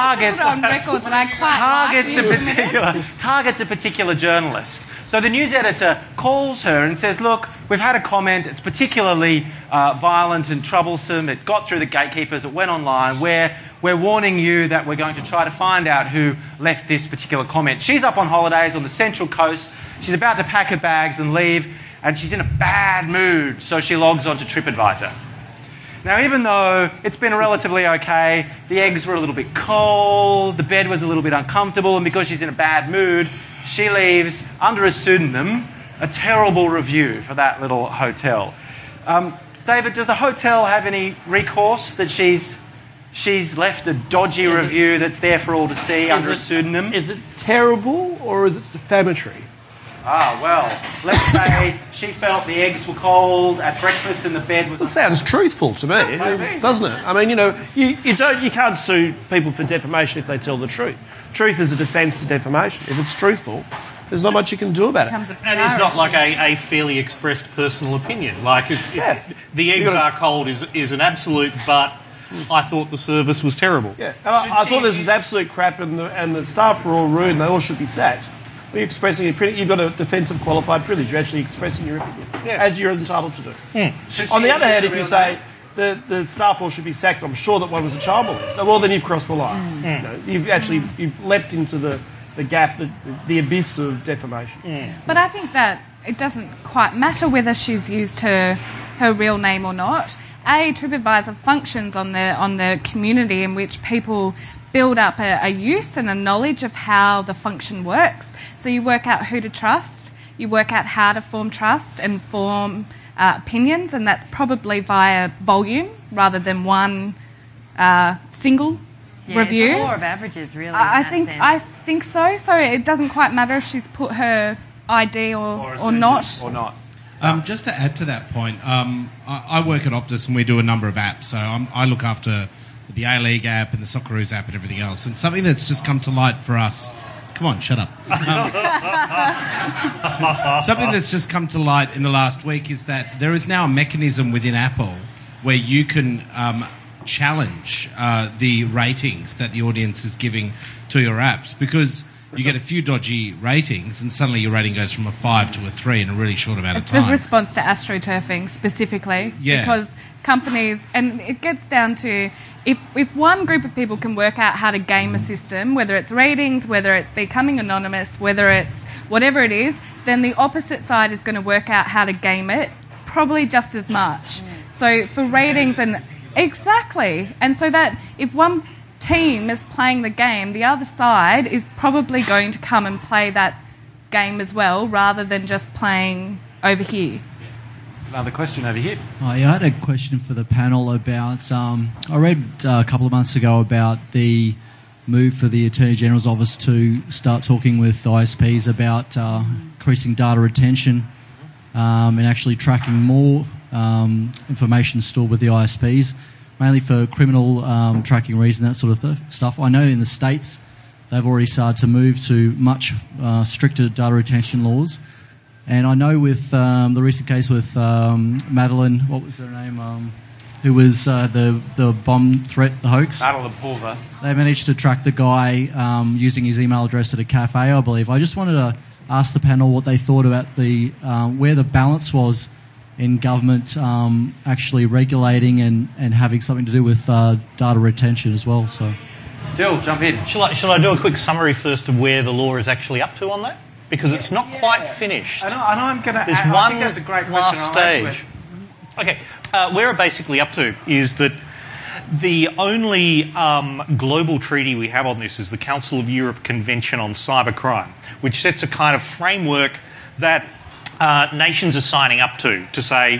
a particular journalist. So the news editor calls her and says, look, we've had a comment, it's particularly violent and troublesome, it got through the gatekeepers, it went online, we're warning you that we're going to try to find out who left this particular comment. She's up on holidays on the Central Coast, she's about to pack her bags and leave, and she's in a bad mood, so she logs on to TripAdvisor. Now, even though it's been relatively okay, the eggs were a little bit cold, the bed was a little bit uncomfortable, and because she's in a bad mood, she leaves, under a pseudonym, a terrible review for that little hotel. David, does the hotel have any recourse that she's left a dodgy review that's there for all to see under a pseudonym? Is it terrible or is it defamatory? Well, let's say she felt the eggs were cold at breakfast and the bed was... That sounds truthful to me, doesn't it? I mean, you can't sue people for defamation if they tell the truth. Truth is a defence to defamation. If it's truthful, there's not much you can do about it. And it's not like a fairly expressed personal opinion. Like, if the eggs are cold is an absolute, but I thought the service was terrible. Yeah, I thought this was absolute crap and the staff were all rude and they all should be sacked. You're expressing you've got a defence of qualified privilege. You're actually expressing your opinion, as you're entitled to do. On the other hand, if you say the staff all should be sacked, I'm sure that one was a child molester. Well, then you've crossed the line. You've leapt into the gap, the abyss of defamation. But I think that it doesn't quite matter whether she's used her real name or not. TripAdvisor functions on the community in which people build up a use and a knowledge of how the function works. So you work out who to trust, you work out how to form trust and form opinions, and that's probably via volume rather than one single review. It's a law of averages, really. I think so. So it doesn't quite matter if she's put her ID or not. Or not. Just to add to that point, I work at Optus and we do a number of apps. So I look after the A-League app and the Socceroos app and everything else. And something that's just come to light for us... Come on, shut up. Something that's just come to light in the last week is that there is now a mechanism within Apple where you can challenge the ratings that the audience is giving to your apps, because you get a few dodgy ratings and suddenly your rating goes from a 5 to a 3 in a really short amount of time. It's a response to astroturfing specifically. Yeah. Because companies, and it gets down to if one group of people can work out how to game a system, whether it's ratings, whether it's becoming anonymous, whether it's whatever it is, then the opposite side is going to work out how to game it probably just as much. So for ratings and exactly, and so that if one team is playing the game, the other side is probably going to come and play that game as well, rather than just playing over here. Another question over here. I had a question for the panel about, I read a couple of months ago about the move for the Attorney General's office to start talking with ISPs about increasing data retention and actually tracking more information stored with the ISPs, mainly for criminal tracking reasons, that sort of stuff. I know in the States they've already started to move to much stricter data retention laws. And I know with the recent case with Madeline, what was her name, who was the bomb threat, the hoax? Madeline Pulver. They managed to track the guy using his email address at a cafe, I believe. I just wanted to ask the panel what they thought about the where the balance was in government actually regulating and having something to do with data retention as well. So, Still, jump in. Shall I do a quick summary first of where the law is actually up to on that? Because it's not quite finished. I know I'm going to. There's I one think that's a great question. last stage. Okay, where we're basically up to is that the only global treaty we have on this is the Council of Europe Convention on Cybercrime, which sets a kind of framework that nations are signing up to say,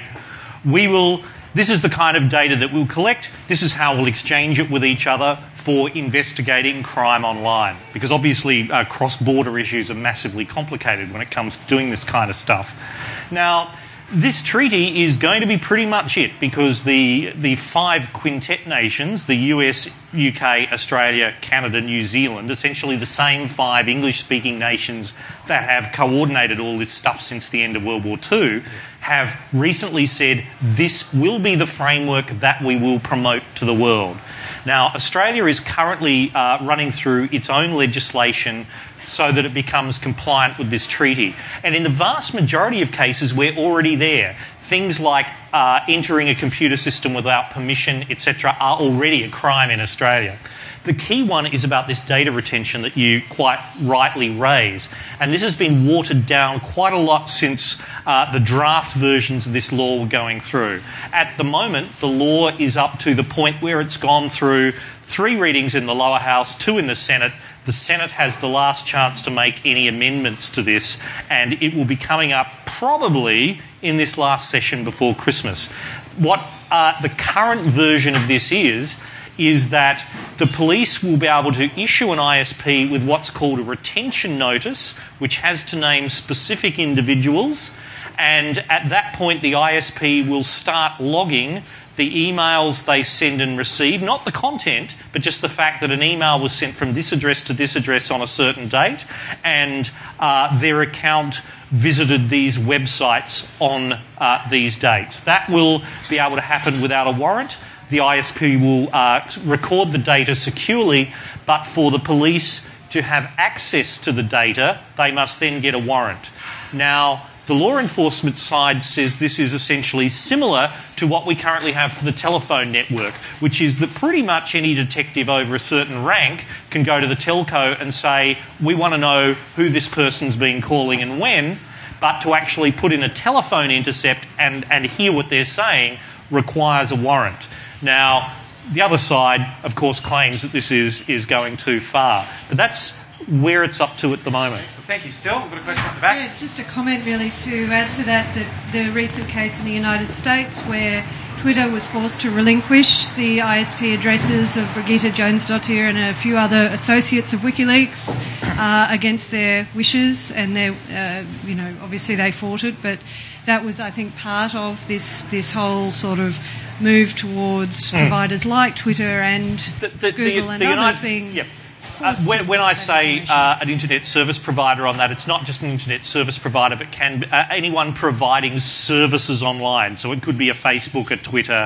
this is the kind of data that we'll collect, this is how we'll exchange it with each other for investigating crime online. Because obviously cross-border issues are massively complicated when it comes to doing this kind of stuff. Now, this treaty is going to be pretty much it, because the 5 quintet nations, the US, UK, Australia, Canada, New Zealand, essentially the same 5 English-speaking nations that have coordinated all this stuff since the end of World War II, have recently said this will be the framework that we will promote to the world. Now, Australia is currently running through its own legislation so that it becomes compliant with this treaty. And in the vast majority of cases, we're already there. Things like entering a computer system without permission, etc., are already a crime in Australia. The key one is about this data retention that you quite rightly raise. And this has been watered down quite a lot since the draft versions of this law were going through. At the moment, the law is up to the point where it's gone through 3 readings in the lower house, 2 in the Senate. The Senate has the last chance to make any amendments to this, and it will be coming up probably in this last session before Christmas. What the current version of this is that the police will be able to issue an ISP with what's called a retention notice, which has to name specific individuals, and at that point the ISP will start logging the emails they send and receive, not the content, but just the fact that an email was sent from this address to this address on a certain date, and their account visited these websites on these dates. That will be able to happen without a warrant. The ISP will record the data securely, but for the police to have access to the data, they must then get a warrant. Now, the law enforcement side says this is essentially similar to what we currently have for the telephone network, which is that pretty much any detective over a certain rank can go to the telco and say, we want to know who this person's been calling and when, but to actually put in a telephone intercept and hear what they're saying requires a warrant. Now, the other side, of course, claims that this is going too far, but that's where it's up to at the moment. Thank you. Still, we've got a question at the back. Yeah, just a comment really to add to that the recent case in the United States where Twitter was forced to relinquish the ISP addresses of Brigitte Jones-Dottir and a few other associates of WikiLeaks against their wishes, and obviously they fought it, but that was, I think, part of this whole sort of move towards providers like Twitter and Google and others being... Yep. When I say an internet service provider on that, it's not just an internet service provider, but can be, anyone providing services online. So it could be a Facebook, a Twitter,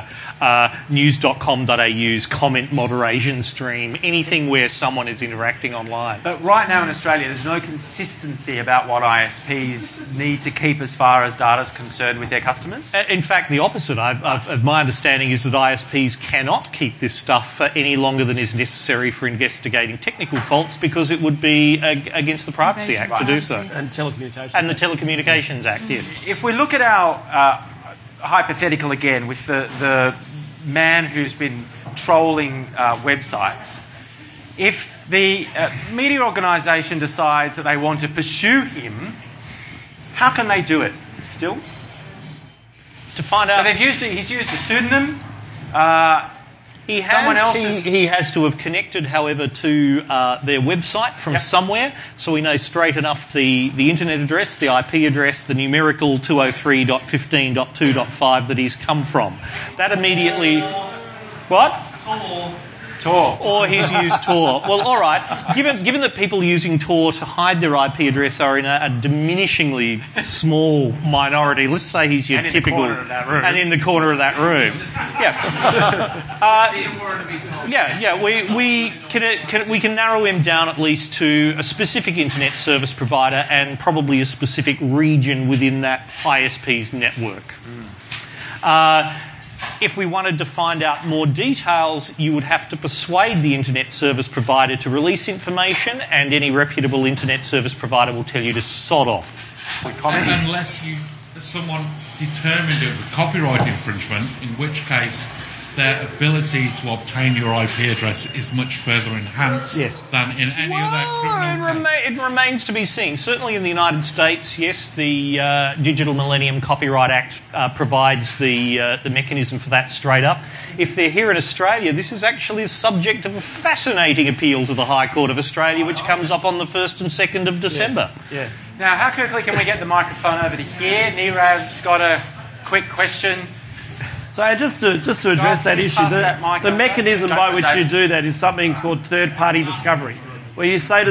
news.com.au's comment moderation stream, anything where someone is interacting online. But right now in Australia, there's no consistency about what ISPs need to keep as far as data is concerned with their customers? In fact, the opposite. My understanding is that ISPs cannot keep this stuff for any longer than is necessary for investigating technical faults, because it would be against the Privacy Act to do so. And Telecommunications. And the Telecommunications Act, yes. If we look at our hypothetical again with the man who's been trolling websites, if the media organisation decides that they want to pursue him, how can they do it still? To find out... So he's used a pseudonym. He has to have connected, however, to their website from somewhere, so we know straight enough the internet address, the IP address, the numerical 203.15.2.5 that he's come from. That immediately... What? Tor. Or he's used Tor. Well, all right. Given that people using Tor to hide their IP address are in a diminishingly small minority, let's say he's your typical... And in the corner of that room. Yeah. We can narrow him down at least to a specific internet service provider and probably a specific region within that ISP's network. If we wanted to find out more details, you would have to persuade the internet service provider to release information, and any reputable internet service provider will tell you to sod off. Unless someone determined it was a copyright infringement, in which case their ability to obtain your IP address is much further enhanced than in any other criminal case. It remains to be seen. Certainly in the United States, yes, the Digital Millennium Copyright Act provides the mechanism for that straight up. If they're here in Australia, this is actually the subject of a fascinating appeal to the High Court of Australia, which comes up on the 1st and 2nd of December. Yeah. Now, how quickly can we get the microphone over to here? Nirav's got a quick question. So just to address that issue, the mechanism by which you do that is something called third-party discovery, where you say to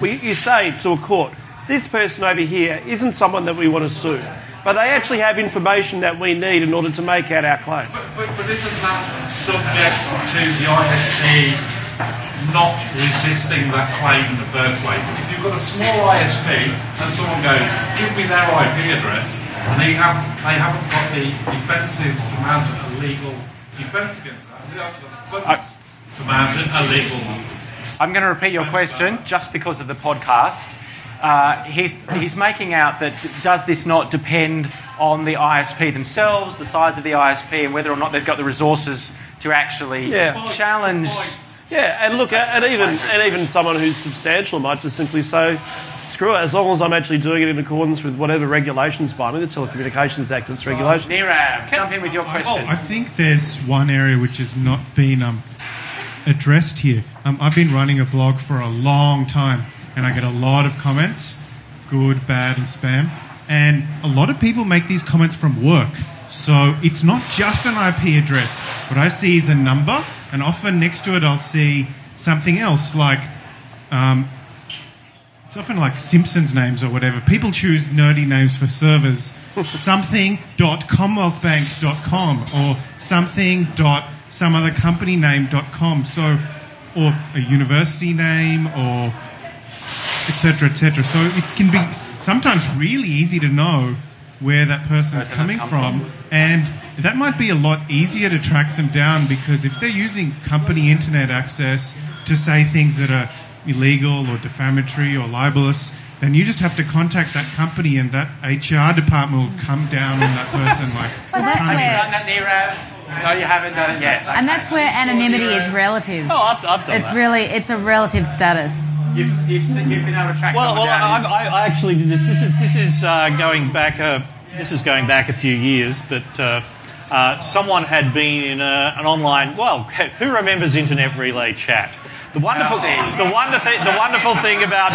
a court, this person over here isn't someone that we want to sue, but they actually have information that we need in order to make out our claim. But isn't that subject to the ISP not resisting that claim in the first place? If you've got a small ISP and someone goes, give me their IP address, and they haven't got the defences to mount a legal defence against that. They haven't got the funds to mount a legal... I'm going to repeat your question just because of the podcast. He's making out that does this not depend on the ISP themselves, the size of the ISP, and whether or not they've got the resources to actually challenge... Yeah, and look, and even someone who's substantial might just simply say, screw it, as long as I'm actually doing it in accordance with whatever regulations by me, the Telecommunications Act and its regulations. Nirav, jump in with your question. I think there's one area which has not been addressed here. I've been running a blog for a long time, and I get a lot of comments, good, bad, and spam. And a lot of people make these comments from work. So it's not just an IP address. What I see is a number, and often next to it I'll see something else, like... it's often like Simpsons names or whatever. People choose nerdy names for servers. something.commonwealthbank.com or something.someothercompanyname.com. So, or a university name or etc., etc. So it can be sometimes really easy to know where that person is coming from, and that might be a lot easier to track them down, because if they're using company internet access to say things that are illegal or defamatory or libelous, then you just have to contact that company and that HR department will come down on that person like... Well, that's have you done that, Nirav? No, you haven't done it yet. And that's where anonymity is relative. Oh, I've done it's that. It's a relative status. You've been able to track someone down. I actually did this. This is going back a few years, but someone had been in an online... Well, who remembers Internet Relay Chat? The wonderful thing about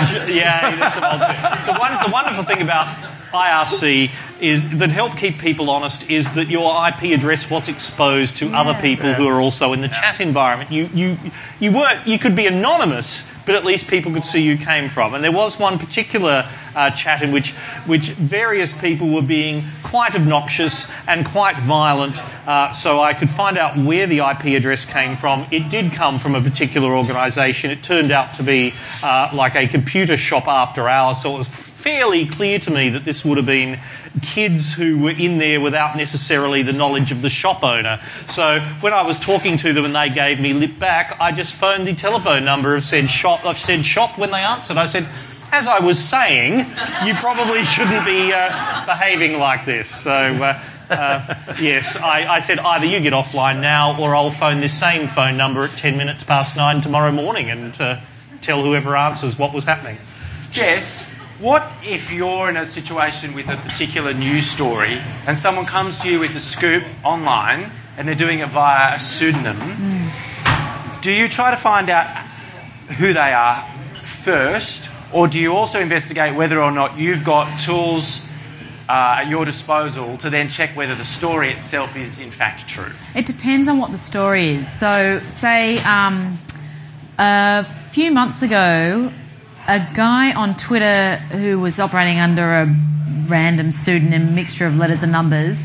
the wonderful thing about IRC is that help keep people honest is that your IP address was exposed to other people who are also in the chat environment. You could be anonymous, but at least people could see you came from. And there was one particular chat in which various people were being quite obnoxious and quite violent, so I could find out where the IP address came from. It did come from a particular organisation. It turned out to be like a computer shop after hours, so it was fairly clear to me that this would have been kids who were in there without necessarily the knowledge of the shop owner. So when I was talking to them and they gave me lip back, I just phoned the telephone number of said shop when they answered. I said, as I was saying, you probably shouldn't be behaving like this. So Yes, I said either you get offline now or I'll phone this same phone number at 10 minutes past 9 tomorrow morning and tell whoever answers what was happening. Jess, what if you're in a situation with a particular news story and someone comes to you with the scoop online and they're doing it via a pseudonym? Do you try to find out who they are first, or do you also investigate whether or not you've got tools at your disposal to then check whether the story itself is in fact true? It depends on what the story is. So, say a few months ago, a guy on Twitter who was operating under a random pseudonym, mixture of letters and numbers,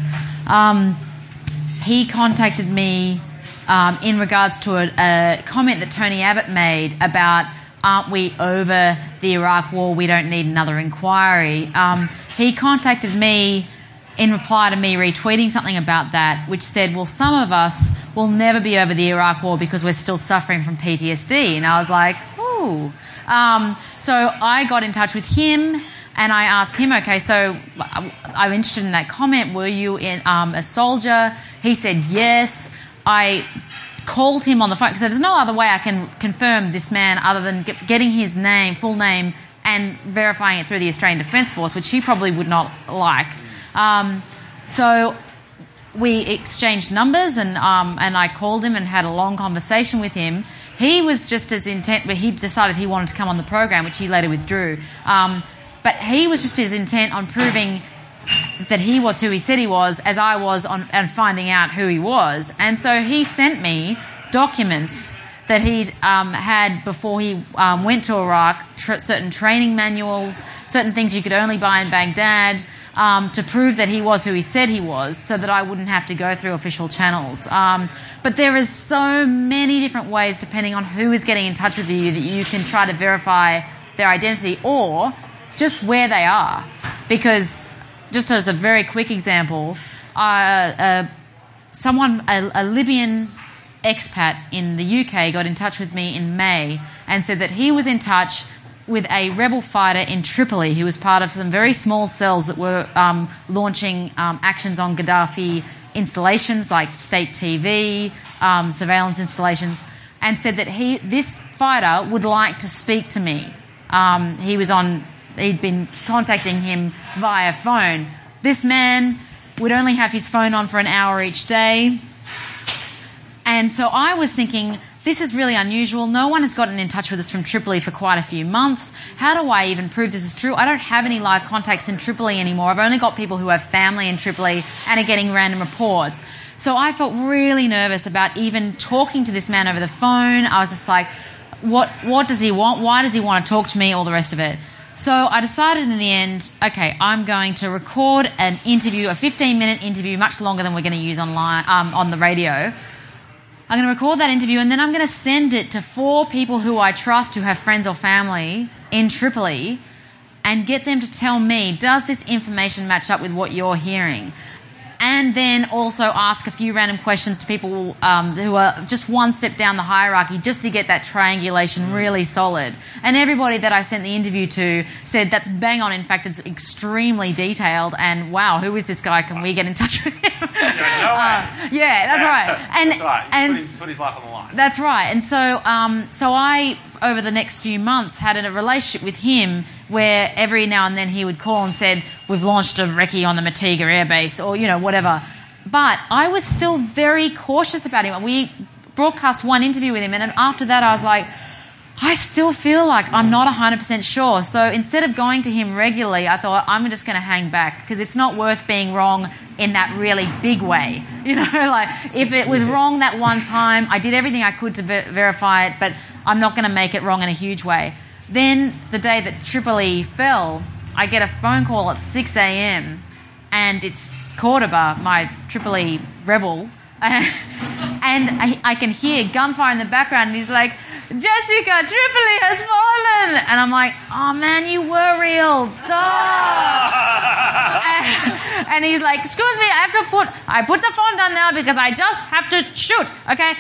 he contacted me in regards to a comment that Tony Abbott made about, aren't we over the Iraq war, we don't need another inquiry. He contacted me in reply to me retweeting something about that, which said, well, some of us will never be over the Iraq war because we're still suffering from PTSD. And I was like, ooh. So I got in touch with him and I asked him, okay, so I'm interested in that comment. Were you a soldier? He said yes. I called him on the phone because there's no other way I can confirm this man other than getting his name, full name, and verifying it through the Australian Defence Force, which he probably would not like. So we exchanged numbers and I called him and had a long conversation with him. He was just as intent, but he decided he wanted to come on the program, which he later withdrew. But he was just as intent on proving that he was who he said he was as I was on finding out who he was. And so he sent me documents that he'd had before he went to Iraq, certain training manuals, certain things you could only buy in Baghdad, to prove that he was who he said he was, so that I wouldn't have to go through official channels. But there is so many different ways, depending on who is getting in touch with you, that you can try to verify their identity or just where they are. Because, just as a very quick example, a Libyan expat in the UK got in touch with me in May and said that he was in touch with a rebel fighter in Tripoli who was part of some very small cells that were launching actions on Gaddafi installations like state TV, surveillance installations, and said that this fighter would like to speak to me. He'd been contacting him via phone. This man would only have his phone on for an hour each day. And so I was thinking, this is really unusual. No one has gotten in touch with us from Tripoli for quite a few months. How do I even prove this is true? I don't have any live contacts in Tripoli anymore. I've only got people who have family in Tripoli and are getting random reports. So I felt really nervous about even talking to this man over the phone. I was just like, what does he want? Why does he want to talk to me? All the rest of it. So I decided in the end, okay, I'm going to record an interview, a 15-minute interview, much longer than we're going to use online on the radio. I'm going to record that interview and then I'm going to send it to 4 people who I trust who have friends or family in Tripoli and get them to tell me, does this information match up with what you're hearing? And then also ask a few random questions to people who are just one step down the hierarchy just to get that triangulation really solid. And everybody that I sent the interview to said that's bang on. In fact, it's extremely detailed and wow, who is this guy? Can we get in touch with him? Yeah, that's right. And, that's right. And put his life on the line. That's right. And so I, over the next few months, had a relationship with him where every now and then he would call and said, we've launched a recce on the Matiga Air Base or, whatever. But I was still very cautious about him. We broadcast one interview with him and then after that I was like, I still feel like I'm not 100% sure. So instead of going to him regularly, I thought I'm just going to hang back because it's not worth being wrong in that really big way. If it was wrong that one time, I did everything I could to verify it, but I'm not going to make it wrong in a huge way. Then the day that Tripoli fell, I get a phone call at 6 a.m. and it's Cordoba, my Tripoli rebel, and I can hear gunfire in the background and he's like, Jessica, Tripoli has fallen. And I'm like, oh man, you were real. And he's like, excuse me, I put the phone down now because I just have to shoot, okay?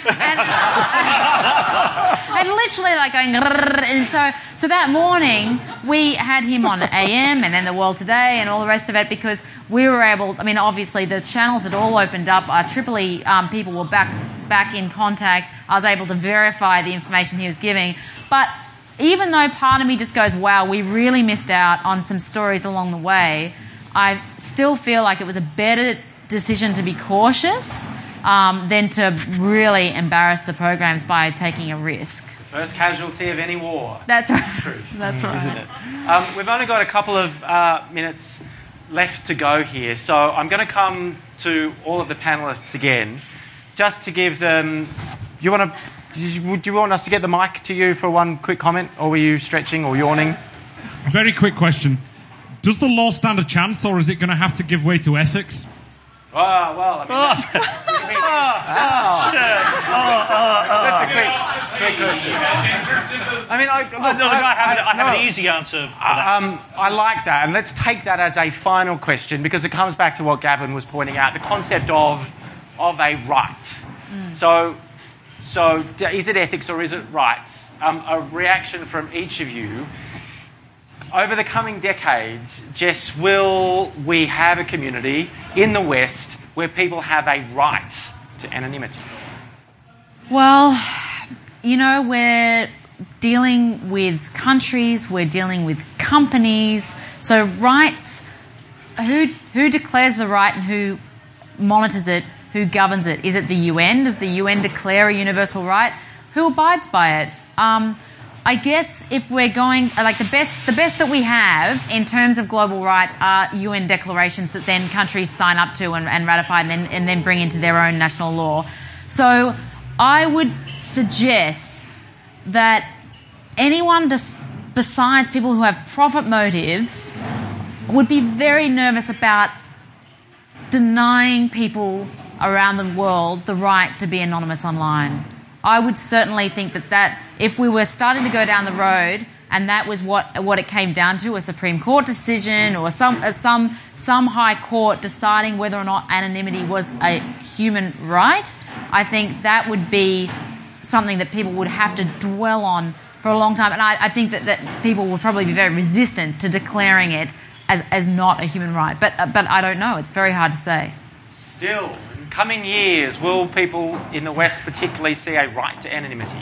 And literally like going, and so that morning we had him on AM and then The World Today and all the rest of it because we were able, I mean, obviously the channels had all opened up. Our Tripoli people were back in contact. I was able to verify the information he was giving. But even though part of me just goes, wow, we really missed out on some stories along the way, I still feel like it was a better decision to be cautious than to really embarrass the programs by taking a risk. First casualty of any war. That's right. Truth. That's right. Isn't it? We've only got a couple of minutes left to go here, so I'm going to come to all of the panellists again, just to give them. Do you want us to get the mic to you for one quick comment, or were you stretching or yawning? Very quick question: does the law stand a chance, or is it going to have to give way to ethics? Oh, well, I mean, that's a quick question. I mean, I have an easy answer for that. I like that, and let's take that as a final question because it comes back to what Gavin was pointing out, the concept of a right. So is it ethics or is it rights? A reaction from each of you. Over the coming decades, Jess, will we have a community in the West where people have a right to anonymity? Well, you know, we're dealing with countries, we're dealing with companies. So rights, who declares the right and who monitors it, who governs it? Is it the UN? Does the UN declare a universal right? Who abides by it? I guess if we're going, like the best that we have in terms of global rights are UN declarations that then countries sign up to and ratify and then bring into their own national law. So I would suggest that anyone besides people who have profit motives would be very nervous about denying people around the world the right to be anonymous online. I would certainly think that if we were starting to go down the road and that was what it came down to, a Supreme Court decision or some high court deciding whether or not anonymity was a human right, I think that would be something that people would have to dwell on for a long time. And I think that people would probably be very resistant to declaring it as not a human right. But I don't know. It's very hard to say. Still, in coming years, will people in the West particularly see a right to anonymity?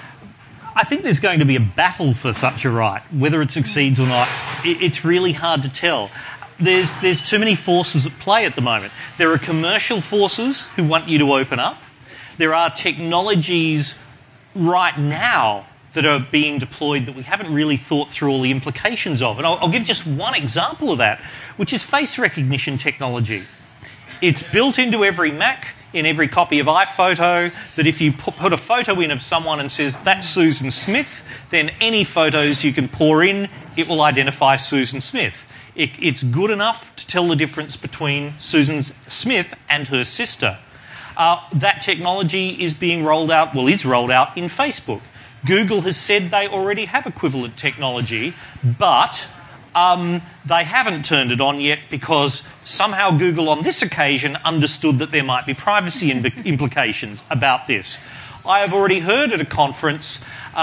I think there's going to be a battle for such a right. Whether it succeeds or not, it's really hard to tell. There's too many forces at play at the moment. There are commercial forces who want you to open up. There are technologies right now that are being deployed that we haven't really thought through all the implications of. And I'll give just one example of that, which is face recognition technology. It's built into every Mac, in every copy of iPhoto, that if you put a photo in of someone and says, that's Susan Smith, then any photos you can pour in, it will identify Susan Smith. It's good enough to tell the difference between Susan Smith and her sister. That technology is rolled out in Facebook. Google has said they already have equivalent technology, but they haven't turned it on yet because somehow Google on this occasion understood that there might be privacy implications about this. I have already heard at a conference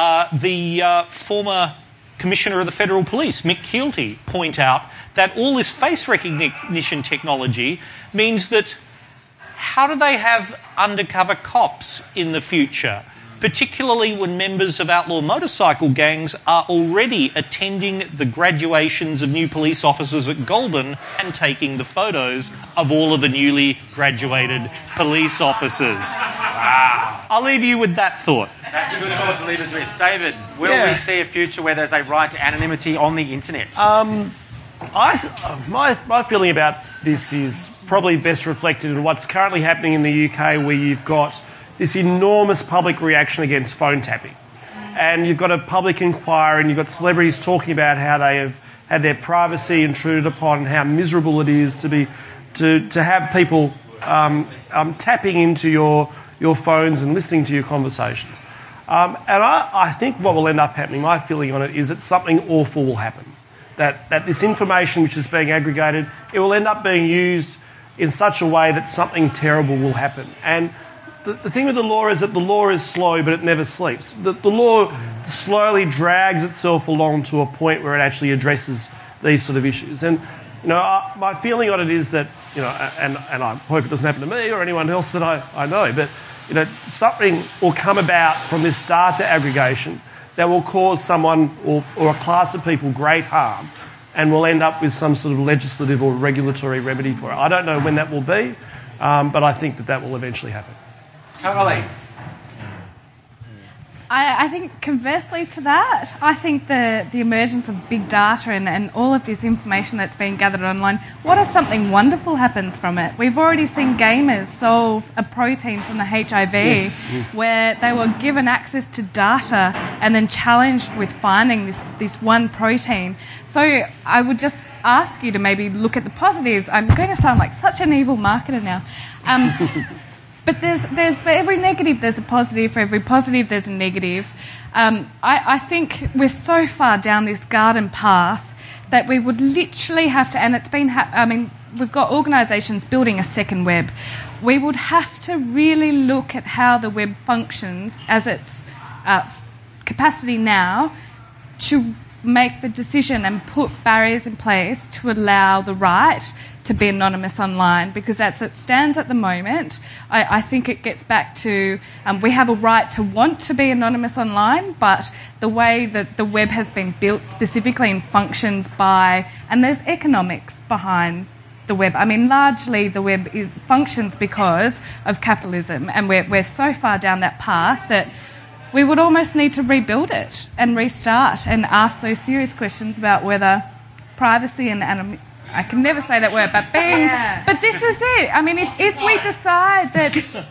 the former Commissioner of the Federal Police, Mick Keelty, point out that all this face recognition technology means that how do they have undercover cops in the future? Particularly when members of outlaw motorcycle gangs are already attending the graduations of new police officers at Goulburn and taking the photos of all of the newly graduated police officers. Wow. I'll leave you with that thought. That's a good thought to leave us with. David, will we see a future where there's a right to anonymity on the internet? My feeling about this is probably best reflected in what's currently happening in the UK, where you've got this enormous public reaction against phone tapping. And you've got a public inquiry and you've got celebrities talking about how they have had their privacy intruded upon and how miserable it is to have people tapping into your phones and listening to your conversations. And I think what will end up happening, my feeling on it, is that something awful will happen. that this information which is being aggregated, it will end up being used in such a way that something terrible will happen. And the thing with the law is that the law is slow, but it never sleeps. The law slowly drags itself along to a point where it actually addresses these sort of issues. And, my feeling on it is that, and I hope it doesn't happen to me or anyone else that I know, but, something will come about from this data aggregation that will cause someone or a class of people great harm, and we'll end up with some sort of legislative or regulatory remedy for it. I don't know when that will be, but I think that will eventually happen. Carolee. I think conversely to that, I think the emergence of big data and all of this information that's being gathered online, what if something wonderful happens from it? We've already seen gamers solve a protein from the HIV where they were given access to data and then challenged with finding this one protein. So I would just ask you to maybe look at the positives. I'm going to sound like such an evil marketer now. But there's for every negative there's a positive, for every positive there's a negative. I think we're so far down this garden path that we would literally have to, and it's been, we've got organisations building a second web. We would have to really look at how the web functions as its capacity now to make the decision and put barriers in place to allow the right to be anonymous online, because as it stands at the moment, I think it gets back to we have a right to want to be anonymous online, but the way that the web has been built specifically and functions by, and there's economics behind the web. Largely the web functions because of capitalism, and we're so far down that path that we would almost need to rebuild it and restart and ask those serious questions about whether privacy and I can never say that word, but but this is it. If we decide that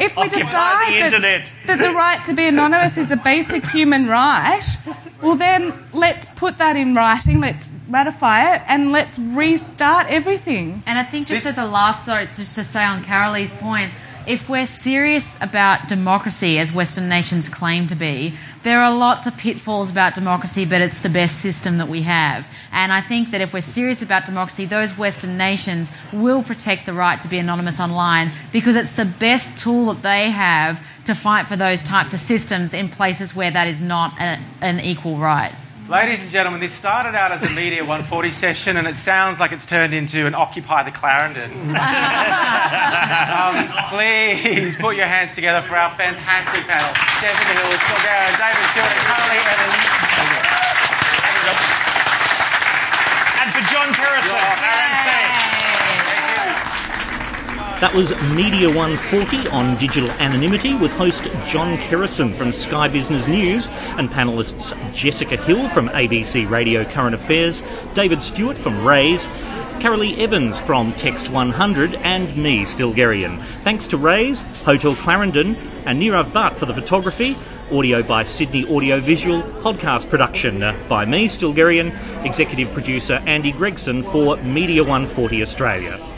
that the right to be anonymous is a basic human right, well then let's put that in writing, let's ratify it, and let's restart everything. And I think just as a last thought, just to say on Carolee's point, if we're serious about democracy, as Western nations claim to be, there are lots of pitfalls about democracy, but it's the best system that we have. And I think that if we're serious about democracy, those Western nations will protect the right to be anonymous online, because it's the best tool that they have to fight for those types of systems in places where that is not an equal right. Ladies and gentlemen, this started out as a Media 140 session, and it sounds like it's turned into an Occupy the Clarendon. Please put your hands together for our fantastic panel. Jessica Hill, Phil Garrett, David Stewart, and Carolee Evans. And for John Kerrison. That was Media 140 on digital anonymity with host John Kerrison from Sky Business News and panellists Jessica Hill from ABC Radio Current Affairs, David Stewart from Raise, Carolee Evans from Text 100, and me, Stilgherrian. Thanks to Raise, Hotel Clarendon, and Nirav Bhatt for the photography. Audio by Sydney Audio Visual. Podcast production by me, Stilgherrian. Executive producer Andy Gregson for Media 140 Australia.